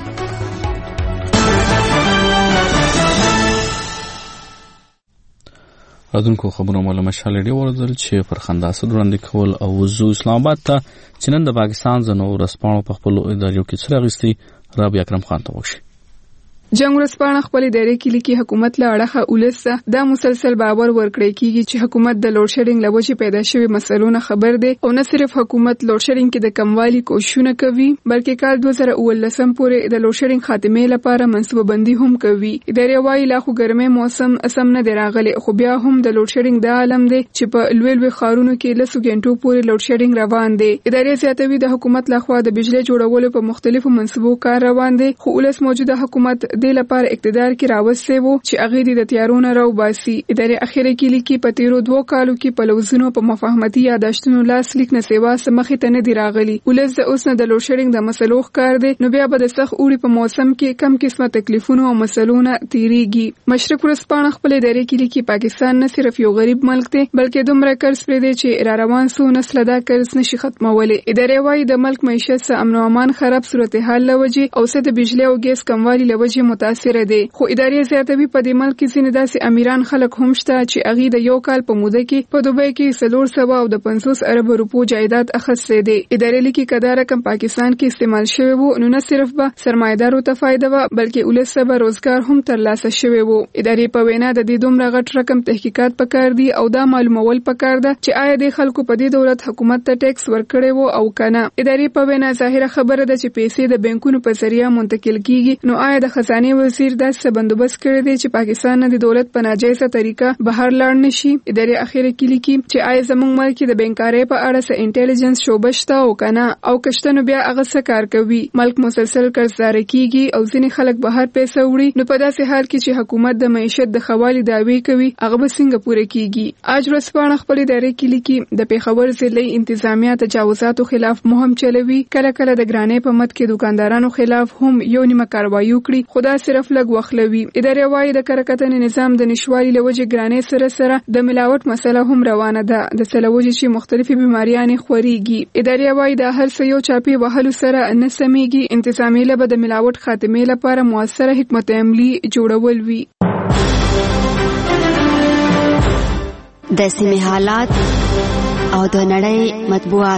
راتلونکو خبرو مله مشال ډیر ورزل چې پر خندا سره وړاندې کول او وزو اسلام آباد ته چې نن د پاکستان زنو رسپانو په خپل ادارو کې څه راغستي. رابعه اکرم خان ته وښي. جنگ ورسپانه خپل ادارې کې لیکي حکومت له اړخه ولسه دا مسلسل باور ورکړی کیږي چې حکومت د لوډ شیډینګ له وجې پیدا شوی مسلونه خبر دی او نه صرف حکومت لوډ شیډینګ کې د کموالي کوششونه کوي بلکې کال دوه زره اوولسم پورې د لوډ شیډینګ خاتمه لپاره منصوبه بندي هم کوي. ادارې وايي لا خو ګرمه موسم اسم نه دی راغلی خو بیا هم د لوډ شیډینګ د عالم دی چې په لوی لوی ښارونو کې لسو غنټو پورې لوډ شیډینګ روان دی. ادارې زیاتوي د حکومت لخوا د بجلی جوړولو په مختلفو منصوبو کار روان دی خو ولس موجوده حکومت د لپاره اقتدار کې راوستي وو چې هغه د تیارونو راو باسي. ادارې اخیره کې لیکي په تیرو دوه کالو کې په لوزونو په مفاهمتي یاداشتونو لاس لیک نه سیوا سمخې ته نه دی راغلی. ولز د اوس نه د لوډ شیډینګ د مسلو ښکار دی نو بیا به د سخت اوړي په موسم کې کم قسمه تکلیفونه او مسلونه تیریږي. مشرق ورسپانه خپل ادارې کې لیکي پاکستان نه صرف یو غریب ملک دی بلکې دومره قرض پرې دی چې را روان سو نسل دا قرض نشي ختمولی. ادارې وايي د ملک معیشت سره امن او امان خراب صورتحال لوجه او سه د بجلی او ګیس کموالی لوجه متاثر دي. خو ادارې زیاتوي په دې ملک کې ځینې داسې امیران خلک هم شته چې هغې د یو کال په موده کې په دوبۍ کې څلور سوه او د پنځوس اربه روپو جایداد اخیستی دی. ادارې لیکي که دا رقم پاکستان کې استعمال شوی وو نو نه صرف به سرمایه‌دارو ته فایده وه بلکې ولس ته به روزګار هم ترلاسه شوی وو. ادارې په وینا د دې دومره غټ رقم تحقیقات پکار دي او دا معلومول پکار ده چې آیا د خلکو په دې دولت حکومت ته ټیکس ورکړی وو او کنه. ادارې په وینا ظاهره خبره ده چې پیسې د بانکونو په ذریعہ منتقل کیږي نو آیا د خزانه خارکانې وزیر داسې بندوبست کړی دی چې پاکستان نه د دولت په ناجایزه طریقه بهر لاړ نشي. ادارې اخیره کې لیکي چې آیا زموږ ملک د بینکارۍ په اړه څه انټيليجنس شعبه شته او کنه او کشته نو بیا هغه څه کار کوي. ملک مسلسل قرضدار کیږي او ځینې خلک بهر پیسې وړي. نو په داسې حال کې چې حکومت د معیشت د خوالي دعوی کوي هغه به څنګه پوره کیږي. اج ورځپاڼه خپل ادارې کې لیکي د پیښور ضلعي انتظامیه تجاوزاتو خلاف مهم چلوي. کله کله د ګرانۍ په مد کې دکاندارانو خلاف هم یو نیمه کاروایی وکړي. خدا صرف لګ وخلوي. ادارې وايي د کرکټن نظام د نشوالي لوجه ګرانۍ سره سره د ملاوت مسله هم روانه ده. د سلوجه چې مختلفي بیماریانې خوريږي. ادارې وايي د هر څه یو چاپی وهلو سره نه سميږي. انتظامیه له د ملاوت خاتمه لپاره موثره حکمت عملی جوړول وي. د سیمې حالات او د نړۍ مطبوعات.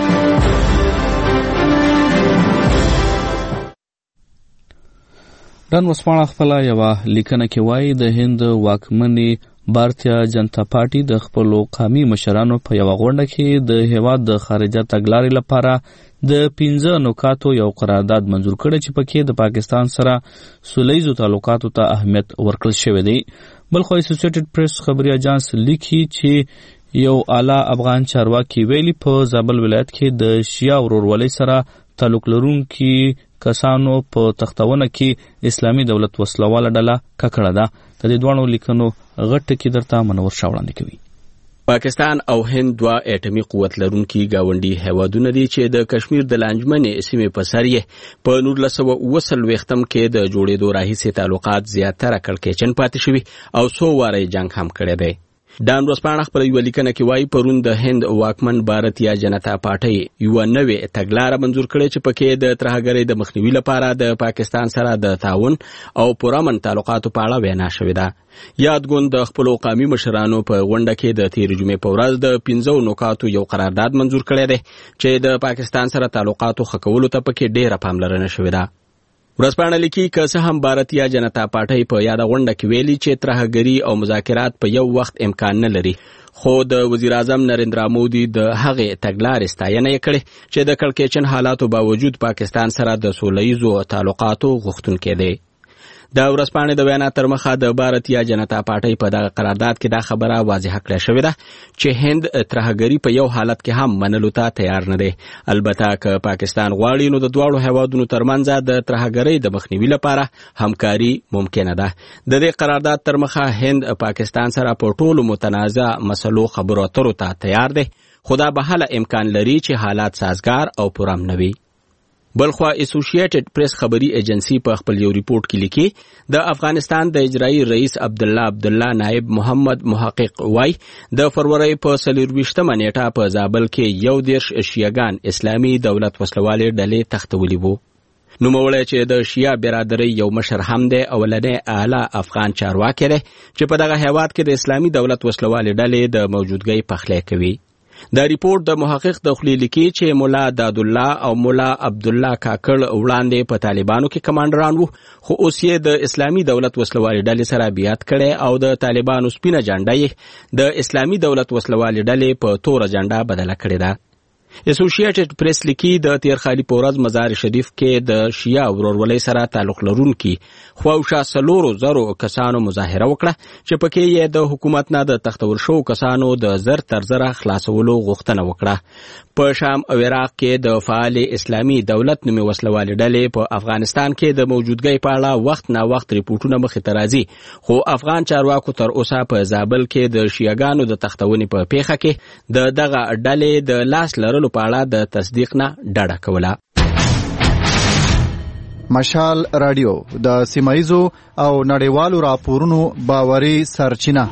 نن ورځپاڼه خپله یوه لیکنه کې وایي د هند واکمنې بارتیا جنتا پارټي د خپلو قومي مشرانو په یوه غونډه کې د هیواد د خارجه تګلارې لپاره د پنځه نکاتو یو قرارداد منظور کړی چې پکې د پاکستان سره سولیزو تعلقاتو ته اهمیت ورکړل شوی دی. بلخو اسوسییټډ پریس خبري اجانس لیکي چې یو اعلی افغان چارواکي ویلي په زابل ولایت کې د شیا ورورولۍ سره تعلق لرونکي کسانو په تختونه کې اسلامي دولت وسلواله ډله ککړه ده. د دې دوانو لیکنو غټ کې درته منور شاوړاندې کوي. پاکستان او هند دوه اټومي قوت لرونکي گاونډي هیوادونه دي چې د کشمیر د لانجمنې سیمې په سر یې په نولس سوه اوه څلوېښتم کې د جوړېدو راهیسې تعلقات زیاتره کړکېچن پاتې شوي او څو واره جنګ هم کړی دی. ډان ورځپاڼه خپله یوه لیکنه کې وایي پرون د هند واکمن بارتیا جنتا پارټۍ یوه نوې تګلاره منظور کړې چې پکې د ترهګرۍ د مخنیوي لپاره د پاکستان سره د تعاون او پرامن تعلقاتو په اړه وینا شوې ده. یادګوند د خپلو قومي مشرانو په غونډه کې د تېرې جمعې په ورځ د پنځو نکاتو یو قرارداد منظور کړی دی چې د پاکستان سره تعلقاتو ښه کولو ته پکې ډېره پاملرنه شوې ده. ورځپاڼه لیکي که څه هم بارتیا جنتا پارټۍ په یاده غونډه کې ویلي چې ترهګري او مذاکرات په یو وخت امکان نه لري، خو د وزیر اعظم نریندرا مودي د هغې تګلارې ستاینه یې کړې چې د کړکېچن حالاتو باوجود پاکستان سره د سوله ییزو تعلقاتو غوښتونکی دی. د ورځپاڼې د وینا تر مخه د بارتیا جنتا پارټۍ په دغه قرارداد کې دا خبره واضحه کړې شوې ده چې هند ترهګري په یو حالت کې هم منلو ته تیار نه دی. البته که پاکستان غواړي نو د دواړو هیوادونو ترمنځ د ترهګرۍ د مخنیوي لپاره همکاري ممکنه ده. د دې قرارداد تر مخه هند پاکستان سره په ټولو متنازع مسلو خبرو اترو ته تیار دی، خو دا به هله امکان لري چې حالات سازګار او پرامن وي. بلخوا اسوسییټډ پریس خبري ایجنسی په خپل یو ریپورت کې لیکي د افغانستان د اجرایي رئیس عبدالله عبدالله نائب محمد محقق وای د فروری په څلرویشتمه نیټه په زابل کې یو دېرش شیعهګان اسلامي دولت وسلوالې ډلې تختولي وو. نوموړی چې د شیعه برادرۍ یو مشر هم دی اولنی اعلی افغان چارواکی دی چې په دغه هیواد کې د اسلامي دولت وسلوالې ډلې د موجودګۍ پخلی کوي. دا ریپورت د محقق د خولې لیکي چې مولا دادالله او مولا عبدالله کاکړ وړاندې په طالبانو کې کمانډران وو، خو اوس یې د اسلامي دولت وسلوالې ډلې سره بیعت کړی او د طالبانو سپینه جنډه یې د اسلامي دولت وسلوالې ډلې په توره جنډه بدله کړې ده. اسوسییټډ پریس لیکي د تیر خالي په ورځ مزار شریف کې د شیعه ورورولۍ سره تعلق لرونکي خواوشا څلورو زرو کسانو مظاهره وکړه چې پکې یې د حکومت نه د تختور شوو کسانو د زر تر زره خلاصولو غوښتنه وکړه. په شام او عراق کې د فعال اسلامي دولت نومي وسلوالې ډلې په افغانستان کې د موجودګۍ په اړه وخت نا وخت ریپورټونه مخې ته راځي، خو افغان چارواکو تر اوسه په زابل کې د شیعهګانو د تختونې په پیښه کې د دغه ډلې د لاس لرلو په اړه د تصدیق نه ډډه کوله. مشال رادیو د سیمایزو او نړیوالو راپورونو باوري سرچینه.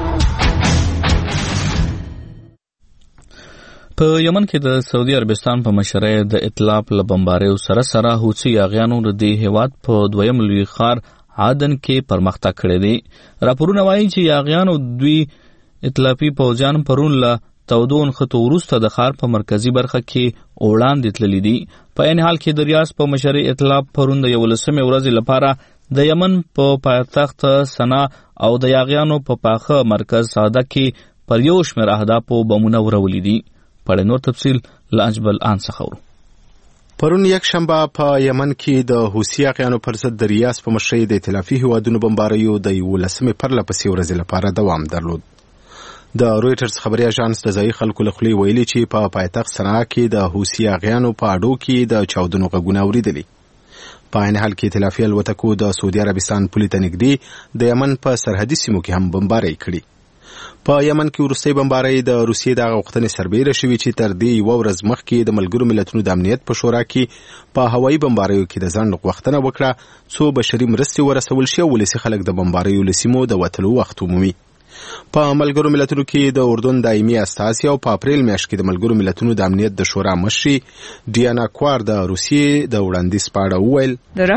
په یمن کې د سعودي عربستان په مشرۍ د اطلاق له بمباریو سره سره حوثي یاغیانو د دې هیواد په دویم لوی ښار عدن کې پرمختګ کړی دی. راپورونه وایي چې یاغیانو دوی اطلافي پوځیان پرون له تودو نښتو وروسته د ښار په مرکزي برخه کې وړاندې تللي دي. په عین حال کې د ریاض په مشرۍ اطلاق پرون د یولسمې ورځې لپاره د یمن په پایتخت سنا او د یاغیانو په پاخه مرکز ساده کې پر یو شمېر اهدافو بمونه ورولي دي. په نور تفصیل له اجبل آن څخه ورو. پرون یک شنبه په یمن کې د حوثي اغیانو پر ضد د ریاض په مشرۍ د ائتلافي هیوادونو بمباریو د یولسمې پرله پسې ورځې لپاره دوام درلود. د رویټرز خبري اژانس د ځایي خلکو له خولې ویلي چې په پایتخت صنعا کې د حوثي اغیانو په اډو کې د چاودنو غږونه اورېدلي. په عین حال کې ائتلافي الوتکو د سعودي عربستان پولې ته نږدې د یمن په سرحدي سیمو کې هم بمبارۍ کړي. په یمن کې وروستۍ بمبارۍ د روسیې د هغه غوښتنې سربیره شوې چې تر دې یوه ورځ مخکې د ملګرو ملتونو د امنیت په شورا کې په هوایي بمباریو کې د ځنډ غوښتنه وکړه څو بشري مرستې ورسول شي او ولسي خلک د بمباریو له سیمو د وتلو وخت ومومي. په ملګرو ملتونو کې د اردن دایمي استازي او په اپریل میاشت کې د ملګرو ملتونو د امنیت د شورا مشري ډیانا کوار د روسیې د وړاندیز په اړه وویل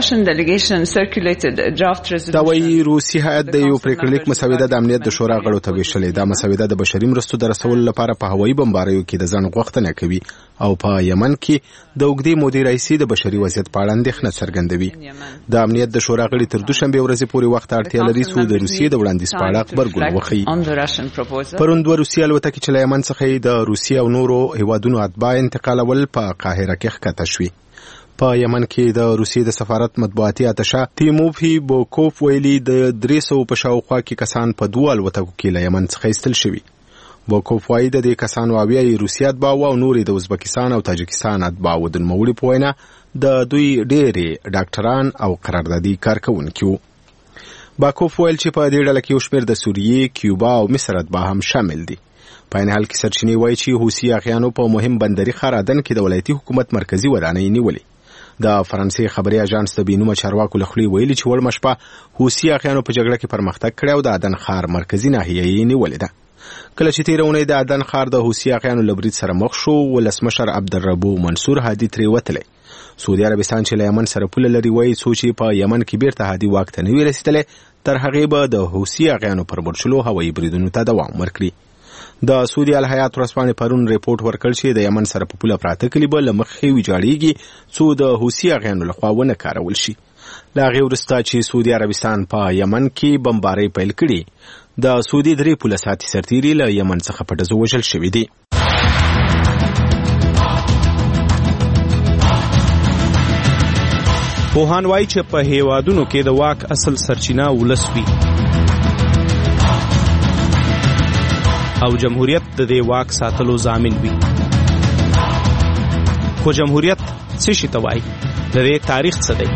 دا وایي روسي هیات د یو پریکړلیک مسوده د امنیت د شورا غړو ته ویشلې. دا مسوده د بشري مرستو د رسولو لپاره په هوایي بمباریو کې د ځنډ غوښتنه کوي او په یمن کې د اوږدې مودې راهیسې د بشري وضعیت په اړه اندېښنه څرګندوي. د امنیت د شورا غړي تر دوشنبې ورځې پورې وخت اړتیا لري څو د روسیې د وړاندیز په اړه غبرګون وښيي. پرون دوه روسي الوتکې چې له یمن څخه د روسیې او نورو هیوادونو اتباع انتقالول په قاهره کې ښکته شوي. په یمن کې د روسیې د سفارت مطبوعاتي اتشه تیموفي بوکوف ویلي د درې سوه په شاوخوا کې کسان په دوه الوتکو کې له یمن څخه ایستل شوي. بوکوف وایي د دې کسانو اویا یې روسیې اتباع او نور یې د ازبکستان او تاجکستان اتباع و. د نوموړي په وینا د دوی ډېرې ډاکټران او قراردادي کارکوونکي وو. باکوف ویل چې په دې ډله کې یو شمېر د سوریې، کیوبا او مصر اتباع هم شامل دي. په عین حال کې سرچینې وایي چې حوثي اغیانو په مهم بندري ښار عدن کې د ولایتي حکومت مرکزي ودانۍ نیولې. د فرانسې خبري اژانس د بینومه چارواکو له خولې ویلي چې وړمه شپه حوثي اغیانو په جګړه کې پرمختګ کړی او د عدن ښار مرکزي ناحیه یې نیولې ده. کله چې تېره اونۍ د عدن ښار د حوثي اغیانو له برید سره مخ شو، ولسمشر عبدالربو منصور هادي ترې وتلی. سعودي عربستان چې له یمن سره پوله لري وایي څو چې په یمن کې بیرته هادي واک ته نه وي رسېدلی، تر هغې به د حوثي اغیانو پر برچلو هوایي بریدونو ته دوام ورکړي. د سعودي الهیات ورځپاڼې پرون ریپورټ ورکړ چې د یمن سره په پوله پراته کلي به له مخکې ویجاړېږي څو د حوثي اغیانو لخوا ونه کارول شي. له هغې وروسته چې سعودي عربستان په یمن کې بمبارۍ پیل کړي، د سعودي درې پوله ساتي سرتیري له یمن څخه په ډزو وژل شوي دي. پوهان وایي چې په هیوادونو کې د واک اصل سرچینه ولس وي او جمهوریت د دې واک ساتلو ضامن وي. خو جمهوریت څه شي ته وایي؟ د دې تاریخ څه دی؟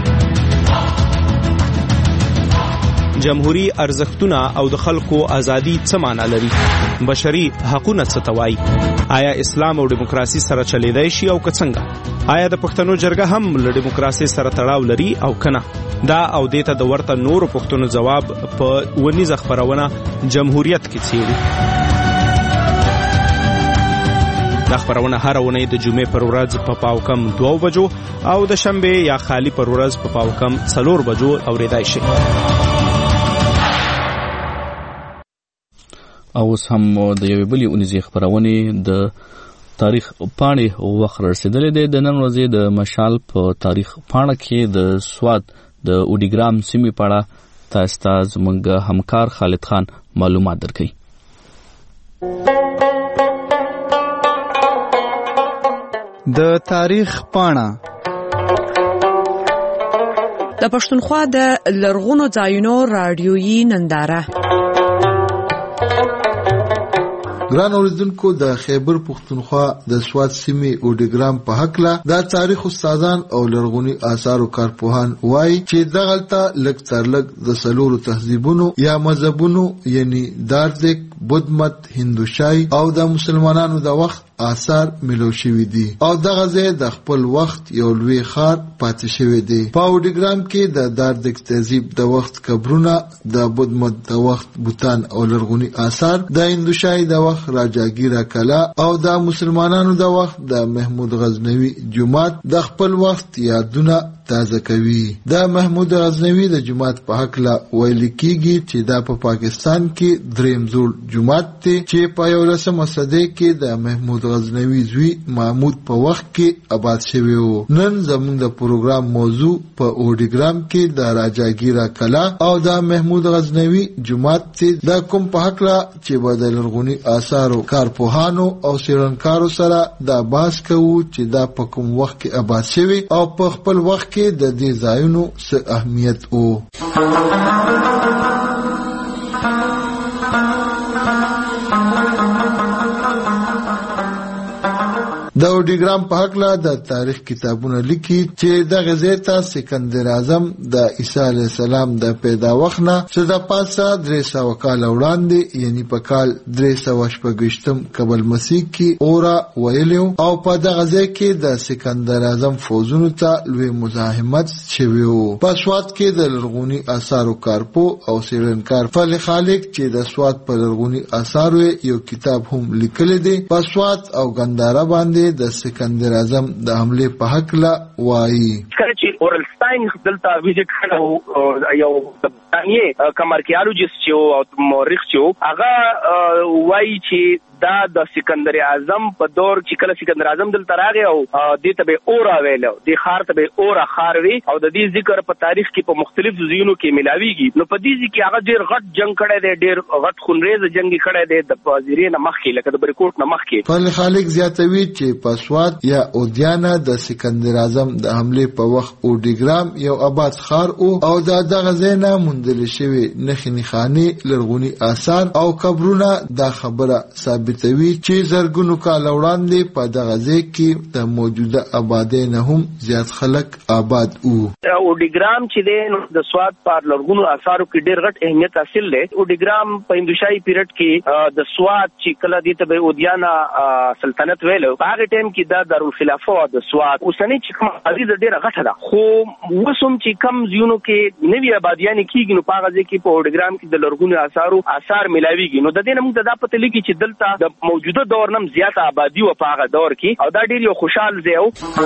جمهوری ارزښتونه او د خلکو ازادي څه معنا لري؟ بشري حقونه څه ته وایي؟ آیا اسلام او دیموکراسي سره چلیدای شي او که څنګه؟ آیا د پښتنو جرګه هم له دیموکراسي سره تړاو لري او کنه؟ دا او دې ته د ورته نورو پښتنو ځواب په ونیزه خپرونه جمهوریت کې څیړي. دا خپرونه هر اونۍ د جمعې پر ورځ په پاو کم دوه بجو او د شنبې یا خالی پر ورځ په پاو کم څلور بجو اوریدای شي. او اوس هم د یوې بلې اونیزې خپرونې د تاریخ پاڼې وخت رسېدلی دی. د نن ورځې د مشال په تاریخ پاڼه کې د سوات د اوډیګرام سیمې په اړه تاسو ته زموږ همکار خالد خان معلومات درکوي. د تاریخ پاڼه د پښتونخوا د لرغونو ځایونو رادیويي ننداره. ګران اوریدونکو، د خیبر پښتونخوا د سوات سیمې اوډیګرام په هکله د تاریخ استادان او لرغوني آثارو کارپوهان وایي چې دغلته لږ تر لږ د څلورو تهذیبونو یا مذهبونو یعنی داردک، بودمت، هندوشای او د مسلمانانو د وخت آثار ملو شوي دي او دغه ځای د خپل وخت یو لوی ښار پاتې شوی دی. په اوډیګرام کې د داردک تهذیب د وخت قبرونه، د بودمت د وخت بوتان او لرغوني آثار، د هندوشای د وخت راجاګیرا کلا او د مسلمانانو د وخت د محمود غزنوي جومات د خپل وخت یادونه تازه کوي. دا محمود غزنوي د جماعت په حق لا ویل کیږي چې دا په پاکستان کې دریم زول جماعت دی چې په یولسمه صدۍ کې د محمود غزنوي زوی محمود په وخت کې آباد شوی و. نن زموږ د پروګرام موضوع په اوډیګرام کې د راجاګیرا کلا او د محمود غزنوي جماعت چې د کوم په حق لا چې د لرغوني آثارو کارپوهانو او څېړنکارو سره دا بحث کوو چې دا په کوم وخت کې آباد شوی او په خپل وخت کې د دې ځایونو څه اهمیت و. د اوډیګرام په حق لا د تاریخ کتابونه لیکي چې د غزیتا سکندر اعظم د عیسی علی السلام د پیدا وخت نه چې د پاسه درې سوه کال وړاندې یعنی په کال درې سوه شپږویشتم قبل مسیح کې اورا ویلیو او په دغه ځای کې د سکندر اعظم فوجونو ته لوی مزاحمت شوی و. په سوات کې د لرغوني آثارو کارپو او څېړنکار فل خالق چې د سوات په لرغوني آثارو یو کتاب هم لیکلی دی په سوات او ګنداره باندې د سکندر اعظم د حمله په حق لا وایي. کله چې اورلستاین دلته ویزیټ کړو یو د برتانیې کمرکیالوجیست چې او مورخ چې هغه وایي چې دا د سکندر اعظم په دور چې کله سکندر اعظم دلته راغی او دې ته به اورا ویلو د خار ته به اورا خار وی او د دې ذکر په تاریخ کې په مختلف ځایونو کې ملاویږي. نو په دې ځکه هغه ډیر غټ جنگ کړی دی, ډیر غټ خونریز جنگ کړی دی د وزیرې نه مخکې لکه د بریکوټ نه مخکې. فل خالق زیاتوي چې په سوات یا اودیانا د سکندر اعظم د حمله په وخت اوډیګرام یو آباد خار او د دغه ځای نه موندل شوی نښې نښانې لرغوني آثار او قبرونه دا خبره ثابت ثابتوي چې زرګونو کال وړاندې په دغه ځای کې د موجوده آبادۍ نه هم زیات خلک آباد وو. اوډیګرام چې دی د سوات په لرغونو آثارو کې ډېر غټ اهمیت حاصل دی. اوډیګرام په هندوشاهي پیریډ کې د سوات چې کله دې ته به اودیانا سلطنت ویلو په هغه ټایم کې دا دارالخلافه د سوات اوسنۍ چې کومه عزیزه ډېره غټه ده, خو اوس هم چې کم ځایونو کې نوي آبادیانې کېږي نو په هغه ځای کې په اوډیګرام کې د لرغونو آثارو آثار ملاویږي. نو د دې نه موږ ته دا پته لګي چې دلته د موجوده دور نم زیاته آبادی و په هغه دور کې او دا ډیر یو خوشحال ځای و.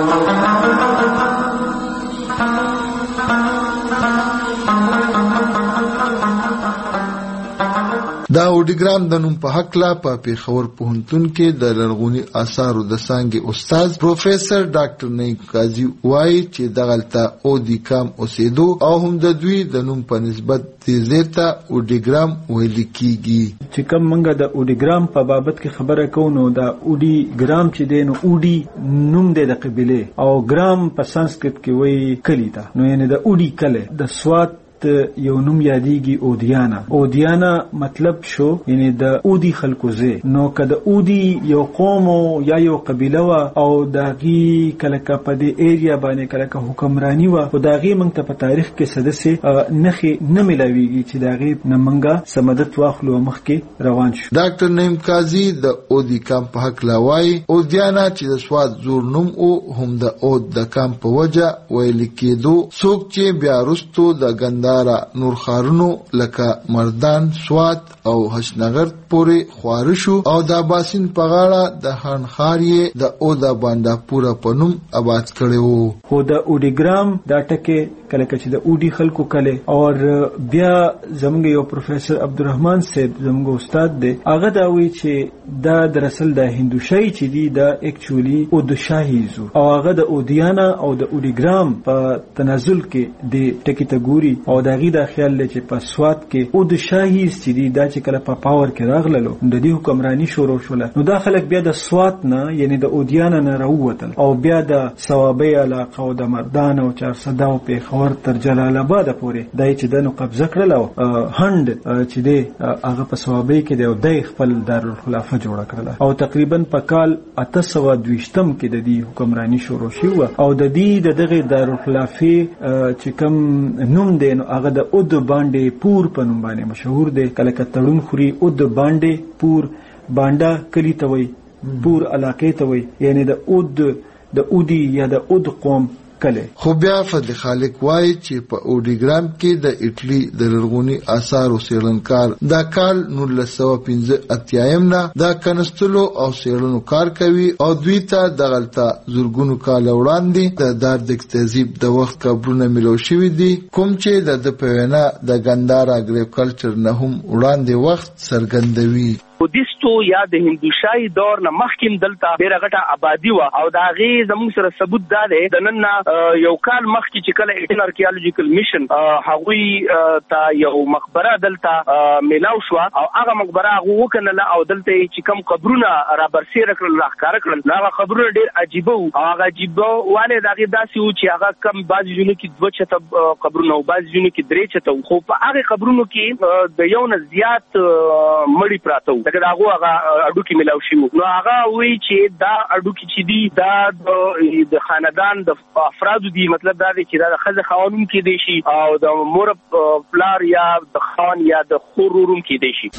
دا اوډیګرام د نوم په حق لا په پیښور پوهنتون کې د لرغوني آثارو د څانګې استاد پروفیسور ډاکټر نعیم قاضي وایي چې دغلته اودي کام اوسېدو او هم د دوی د نوم په نسبت دې ځای ته اوډیګرام ویل کېږي. چې کوم موږ د اوډیګرام په بابت کې خبره کوو نو دا اوډیګرام چې دی نو اوډي نوم دی د قبیلې او ګرام په سانسکریت کې وایي کلی ته, نو یعنی د اوډي کلی د سوات یو نوم یادېږي اودیانا. اودیانا مطلب شو یعنی د اودي خلکو ځای. نو که د اودي یو قوم یا یو قبیله وه او داغي کله که په دې ایریا باندې کله که حکمرانی وه خو داغي موږ ته په تاریخ کې څه داسې نښې نه میلاویږي چې داغي نه موږ څه مدد واخلو او مخکې روان شو. ډاکټر نعیم قاضي د اودي کام په حق لا وایي اودیانا چې د سوات زور نوم او هم د اود د کام په وجه ویل کېدو څوک چې بیا وروستو د ګنداره نور خارونو لکه مردان, سوات او حشنغر پورې خواره شو او د اباسین په غاړه د خانخار یې د اودا بانډا پورا په نوم آباد کړی وو. خو د اوډیګرام دا ټکې کله چې د اوډي خلکو کله او بیا زموږ یو پروفیسور عبدالرحمن صاحب زموږ استاد دی هغه دا وی چې دا در اصل د هندوشاهي چې دی دا اکچولی اودشاهي زو او هغه د اودیانا او د اوډیګرام په تنازل کې د ټکی ته ګوري او دا غي دا خیال لري چې په سوات کې اودشاهي چې دی دا چې کله په پاور کې راغللو د دې حکمرانی شروع شوله نو دا خلک بیا د سوات نه یعنی د اودیانا نه راووتل او بیا د ثوابي علاقه او د مردان او چارسده او پیښور تر جلال آباد پورې دای چې دنو قبضه کړل او هند چې دی هغه په ثوابي کې دی او د خپل دارالخلافه جوړ کړل او تقریبا په کال اته سوه دویشتم کې د دې حکمرانی شروع شو او د دې د دغه دارالخلافه چې کوم نوم دی نو هغه د اود باندې پور په نوم باندې مشهور دی. کله کتړون خوري اود باندې پور باندې کلی ته وي پور علاقې ته وي یعنی د اود د اودي یا د اود قوم کله. خو بیا فضل خالق وایي چې په اوډیګرام کې د ایټلی د لرغونی آثارو څېړنکار دا کال نولس سوه پنځه اتیایم نه دا کنستلو او څېړنو کار کوي او دوی ته دغلته زرګونو کال وړاندې د داردک تهذیب د وخت قبرونه ملو شوي دي کوم چې د د په وینا د ګندارا اګریکلچر نه هم وړاندې وخت څرګندوي. بودیستو یا د هندوشاهي دور نه مخکې دلته ډېره غټه آبادي وه او د هغې زموږ سره ثبوت دا دی د نن نه یو کال مخکې چې کله ایټن ارکیالوجیکل میشن هغوی ته یو مقبره دلته میلاو شوه او هغه مقبره هغه وکنله او دلته چې کوم قبرونه رابرسېره کړل راښکاره کړل نو هغه قبرونه ډېر عجیبه وو او هغه عجیبه والی د هغې داسې وو چې هغه کم بعضې ځایونو کې دوه چته قبرونه وو بعضې ځایونو کې درې چته وو خو په هغې قبرونو کې د یو نه زیات مړي پراته وو لکه د هغو هغه اډوکې میلاو شوي وو نو هغه وایي چې دا اډوکې چې دي دا د خاندان د افرادو دي مطلب دا دی چې دا د ښځې خاوند کېدی شي او د مور پلار یا د خان یا د خور ورور هم کېدی شي.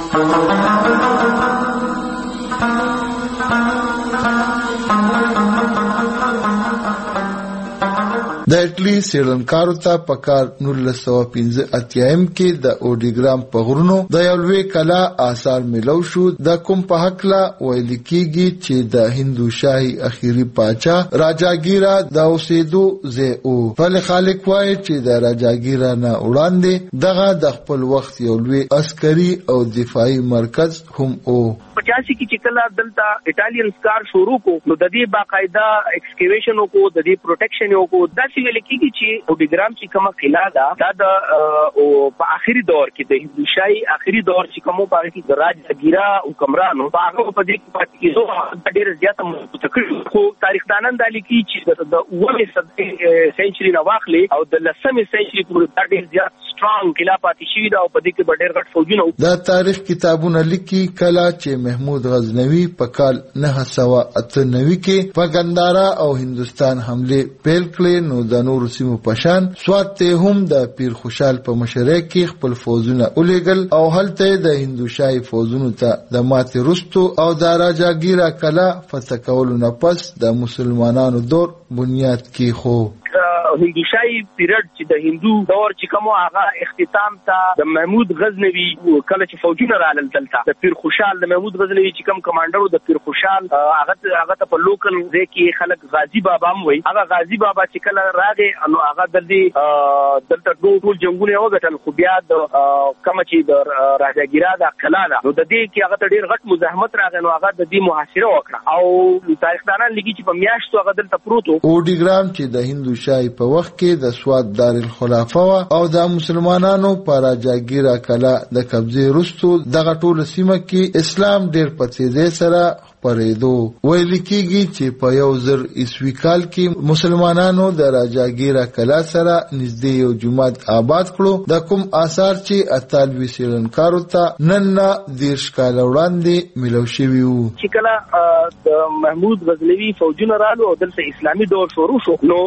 د ایټلی څېړنکارو ته په کال نولس سوه پنځه اتیایم کې د اوډیګرام په غرونو د یو لوی کلا آثار میلو شو د کوم په هکله ویل کېږي چې د هندو شاهي اخیری پاچا راجاګیرا د اوسېدو ځای و. فضل خالق وایي چې د راجاګیرا نه وړاندې دغه د خپل وخت یو لوی عسکري او دفاعي مرکز هم و. پچاسی کې چې کله دلته ایټالین کار شروع کو نو د دې باقاعده ایکسکیویشن وکړو د دې پروټیکشن وکړو دا چې ویل کېږي چې اوډیګرام چې کومه قلعه ده دا د په آخري دور کې د هندوشاهي آخري دور چې کومو په هغې کې د راجاګیرا حکمرانو په هغه په دې کې پاتې کېدو ډېره زیاته مضبوطه کړې خو تاریخدانان دا لیکي چې د اوومې سینچري نه واخلې او د لسمې سینچري پورې دا ډېر زیات سټرانګ قلعه پاتې شوې ده او په دې کې به ډېر غټ فوجونه وو. دا تاریخ کتابونه لیکي کله چې محمود غزنوي په کال نهه سوه اته نوي کې په ګندارا او هندوستان حملې پیل کړې نو د نورو سیمو په شان سوات ته هم د پیر خوشحال په مشرۍ کې خپل فوجونه ولېږل او هلته د هندوشاهي فوجونو ته د ماتې وروستو او د راجاګیرا کلا فتح کولو نه پس د مسلمانانو دور بنیاد کېښود. هندوشاهي پیریډ چې د هندو دور چې کوم هغه اختتام ته د محمود غزنوي کله چې فوجونه رالل دلته د پیر خوشحال د محمود غزنوي چې کوم کمانډر د پیر خوشحال هغه هغه ته په لوکل ځای کې خلک غازی بابا هم وایي هغه غازی بابا چې کله راغی نو هغه دلته دلته ټول جنګونه وګټل خو بیا د کوم چې د راجاګیرا د قلعه ده نو د دې کې هغه ته ډېر غټ مزاحمت راغی نو هغه د دې محاصره وکړه او تاریخدانان لیکي چې په میاشتو هغه دلته پروت و. اوډیګرام چې د هندوشاهي په وخت کې د سوات دارالخلافه او د مسلمانانو په راجاګیرا کلا د قبضې وروستو دغه ټوله سیمه کې اسلام ډېر په تیزۍ سره خپرېدو. ویل کېږي چې په یو زر عیسوي کال کې مسلمانانو د راجاګیرا کلا سره نږدې یو جومات آباد کړو د کوم آثار چې اطالوي څېړنکارو ته نن نه دېرش کاله وړاندې میلو شوي وو. چې کله د محمود غزنوي فوجونه رالو او دلته اسلامي دور شروع شو نو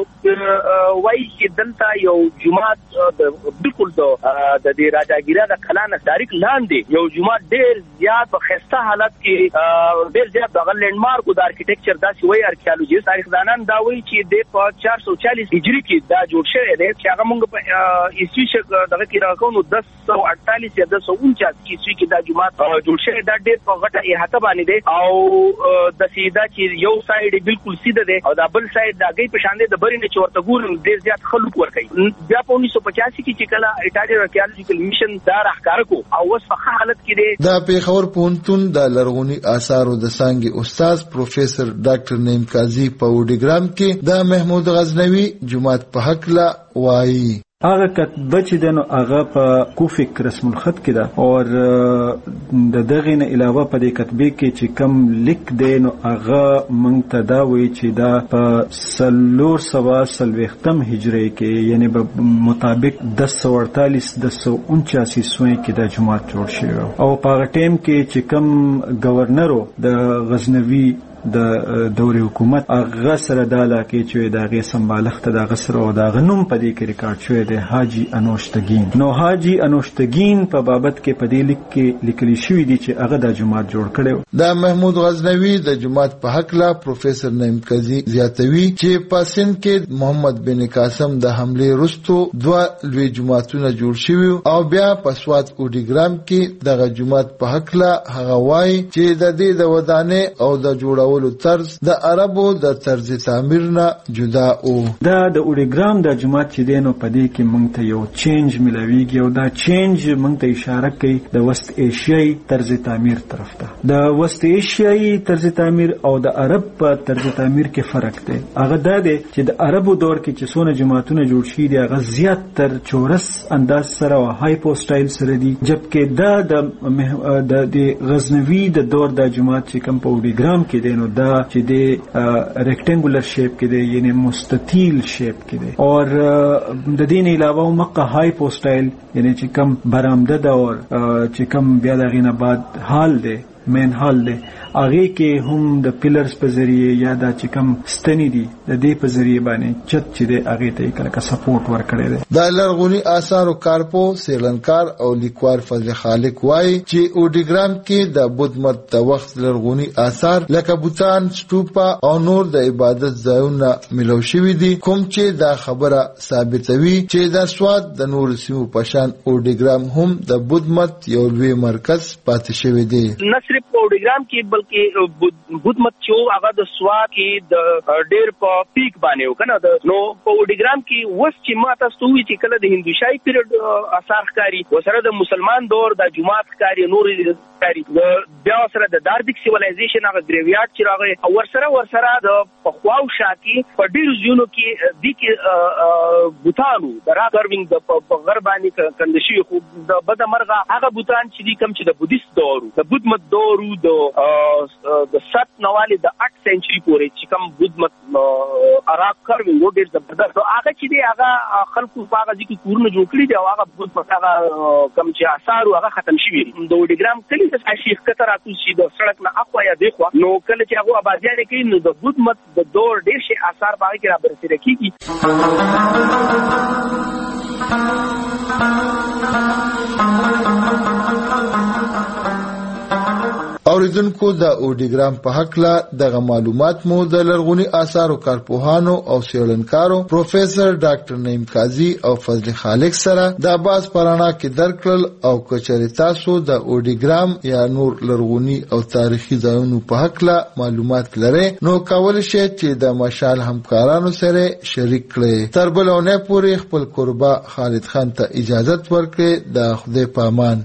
وایي چې دلته یو جومات بالکل د دې راجاګیرا د کلا نه ډایرکټ لاندې یو جومات ډېر زیات په ښایسته حالت کې ډېر زیات دغه لینډ مارک د ارکیټیکچر داسې وایي ارکیالوجیست تاریخدانان دا وایي چې د په چار سوه چالیس هجري کې دا جوړ شوی دی چې هغه موږ په عیسوي دغه کې راکوو نو دس سوه اړتالیس یا دس سوه انچاس کې عیسوي کې دا جومات جوړ شوی دا ډېر په غټه احاطه باندې دی او داسې دا چې یو سایډ یې بالکل سیده دی او دا بل سایډ د هګۍ په شان دی د برې نه چې ورته ګورم ډېر زیات ښه لوک ورکوي. بیا په اونیس سوه پچاسي کې چې کله ایټالین ارکیالوجیکل میشن دا راښکاره کړو او اوس په ښه حالت کې دی. د پېښور پوهنتون د لرغوني آثارو د څانګې استاد پروفیسر ډاکټر نعیم قاضي په اوډیګرام کې د محمود غزنوي جومات په هکله وایي. هغه کتبه چې ده نو هغه په کوفک رسم الخط کې ده او د دغې نه علاوه په دې کتبې کې چې کم لیک دی نو هغه موږ ته دا وایي چې دا په څلور سوه څلوېښتم هجرۍ کې یعنې به مطابق دس سوه اړتالیس دس سوه انچاس عیسوي کې دا جومات جوړ شوی او په هغه ټایم کې چې کم ګورنرو د غزنوي د دوري حکومت هغه سره د علاقې چې د هغې سمبالښت د هغه سره او د هغه نوم په دې کې ریکارډ شوی دی حاجي انوشتګین. نو حاجي انوشتګین په بابت کې په دې لیک کې لیکلي شوي دي چې هغه د جومات جوړ کړی. د محمود غزنوي د جومات په هکله پروفیسور نعیم قاضي زیاتوي چې په سند کې محمد بن قاسم د حملې وروسته دوه لوی جوماتونه جوړ شوي او بیا په سوات اوډیګرام کې دغه جومات په هکله هغه وایي چې د دې د ودانۍ او د جوړولو طرز د عربو د طرز تعمیر نه جدا و. دا د اوډیګرام د جومات چې دی نو په دې کې موږ ته یو چینج ملاویږي او دا چینج موږ ته اشاره کوي د وست ایشیایي طرز تعمیر طرف ته. د وست ایشیایي طرز تعمیر او د عرب په طرز تعمیر کې فرق دی. هغه دا دی چې د عربو دور کې چې څونه جوماتونه جوړ شي دي هغه زیات تر چورس انداز سره او هایپو سټایل سره دي، جبکې دا د د غزنوي د دور د جومات چې کوم په اوډیګرام کې دی نو دا چې د ریکټنګولر شیپ کې دی یعنی مستطیل شیپ کې دی او د دې نه علاوه مکه هایپو سټایل یعنی چې کوم برآمده دور چې کوم بیا د غینه بعد حال دی مین حال دی هغه کې هم د پیلرز په ذریعه یا د چې کوم ستنې دي د دې په ذریعه باندې چت چې دی هغه ته کله سپورټ ورکړي دي. د لرغونی آثارو کارپو سیلنکار او لیکوال فضل خالق وایي چې اوډیګرام کې د بودھ مت د وخت لرغونی آثار لکه بوتان سټوپا او نور د عبادت ځایونه ملو شوي دي کوم چې دا خبره ثابتوي چې د سواد د نور سیمو پشان اوډیګرام هم د بودھ مت یو لوی مرکز پاتې شوی دی. نه صرف اوډیګرام کې بلکې بودھ مت چې هغه د سواد کې د ډېر په پیک باندې وکنه د نو په اوډیګرام کې وس چې ما تاسو وی چې کله د هندوشاهي پیریډ اثار ښکاري وسره د مسلمان دور د جمعات ښکاري نور ښکاري بیا سره د داردیک سیویلایزیشن هغه ګریویارډ چې راغی او ورسره ورسره د پخواو شاکی په ډېر ځینو کې د کې بوتانو د را کروینګ د غربانی کندشي خو د بدمرغه هغه بوتان چې دي کم چې د بودیست دور د بودھ مت دور د د سات نواله د اټ سنچري پورې چې کوم بودھ مت عراق کروینګ و ډېر زبردست هغه چې دی هغه خلکو په هغه ځکه کورونه جوړ کړي دي او هغه بودھ مت هغه کم چې آثار هغه ختم شوي د اوډیګرام کلی د شیخ کتر اتو شي د سړک نه اخوا یا دیخوا نو کله چې هغه آبادیانه کوي نو د بودھ مت د دور ډېر شي آثار باندې کې را برسېره کیږي. اوریدونکو د اوډیګرام په هکله دغه معلومات مو د لرغونی آثارو کارپوهانو او سیړنکارو پروفیسور ډاکټر نعیم قاضي او فضل خالق سره د باز پرانا کې درکړل او کچری تاسو د اوډیګرام یا نور لرغونی او تاریخي ځایونو په هکله معلومات لرئ نو کول شي چې د مشال همکارانو سره شریک کړئ. تر بلونه پورې خپل قربا خالد خان ته اجازه ورکړئ. د خدای پامان.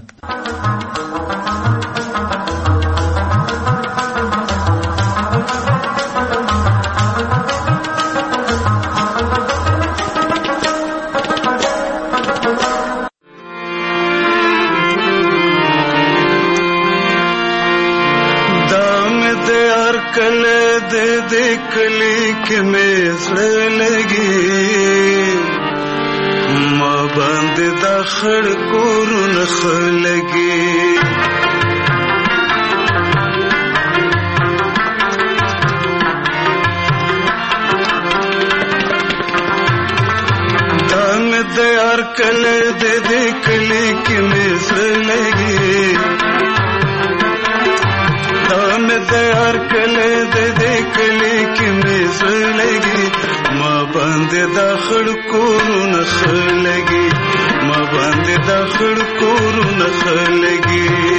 خړ کورن خلګي دم د یار کله د دې کلی کې مې لګي دم د یار کله د دې کلی کې مې لګي ما باندې د خړ کورن خلګي ما باندې د خړ کورونه خلګي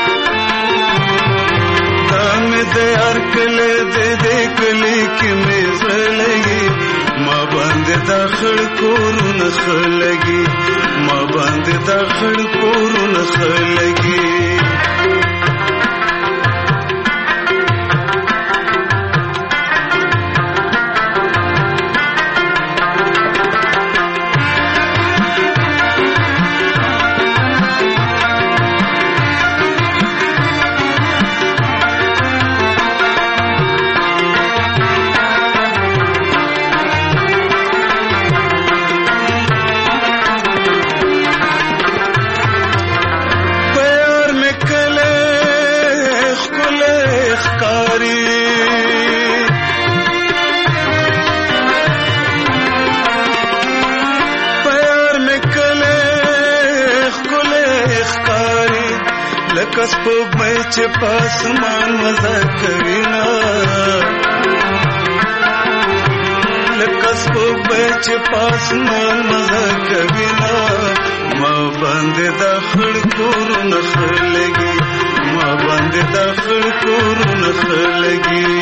دا مې د یار کله د دې کلی کې مې زلګي ما باندې د خړ کورونه خلګي ما باندې د خړ کورونه خلګي لکه سپوږمۍ چې په اسمان مزه کوي نه لکه سپوږمۍ چې په اسمان مزه کوي نه ما باندې د خړ کورونه ښه لګي ما باندې د خړ کورونه ښه لګي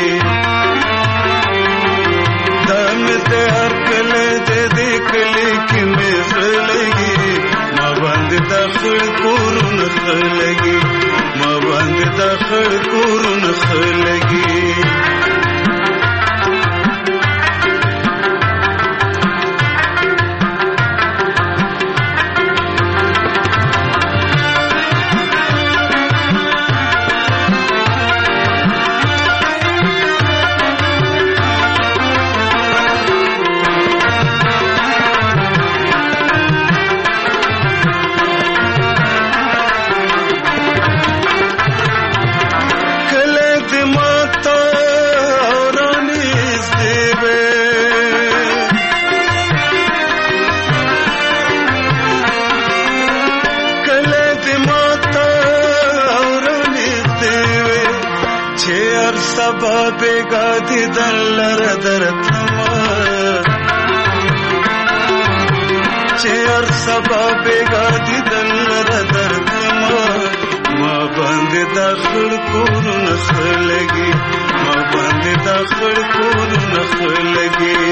دا مې تیار کړی دی دې کلي کې مې زړه لګي ما باندې د خړ کورونه ښه لګي ما باندې د خړ کورونه ښه لګي बेगा दिदन लर दरतमा चेयर सबा बेगा दिदन लर दरतमा मा बंद दाखल कोरुन खलगी मा बंद दाखल कोरुन खलगी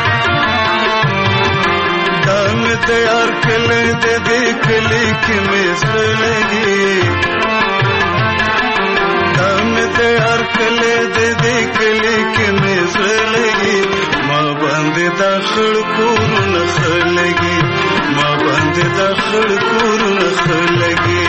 दाम तैयार कले दे देख ले कि मिसलगी दाम तैयार कले दे देख ले कि मिसलगी माँ बंद दाखल कोरुन खलगी माँ बंद दाखल कोरुन खलगी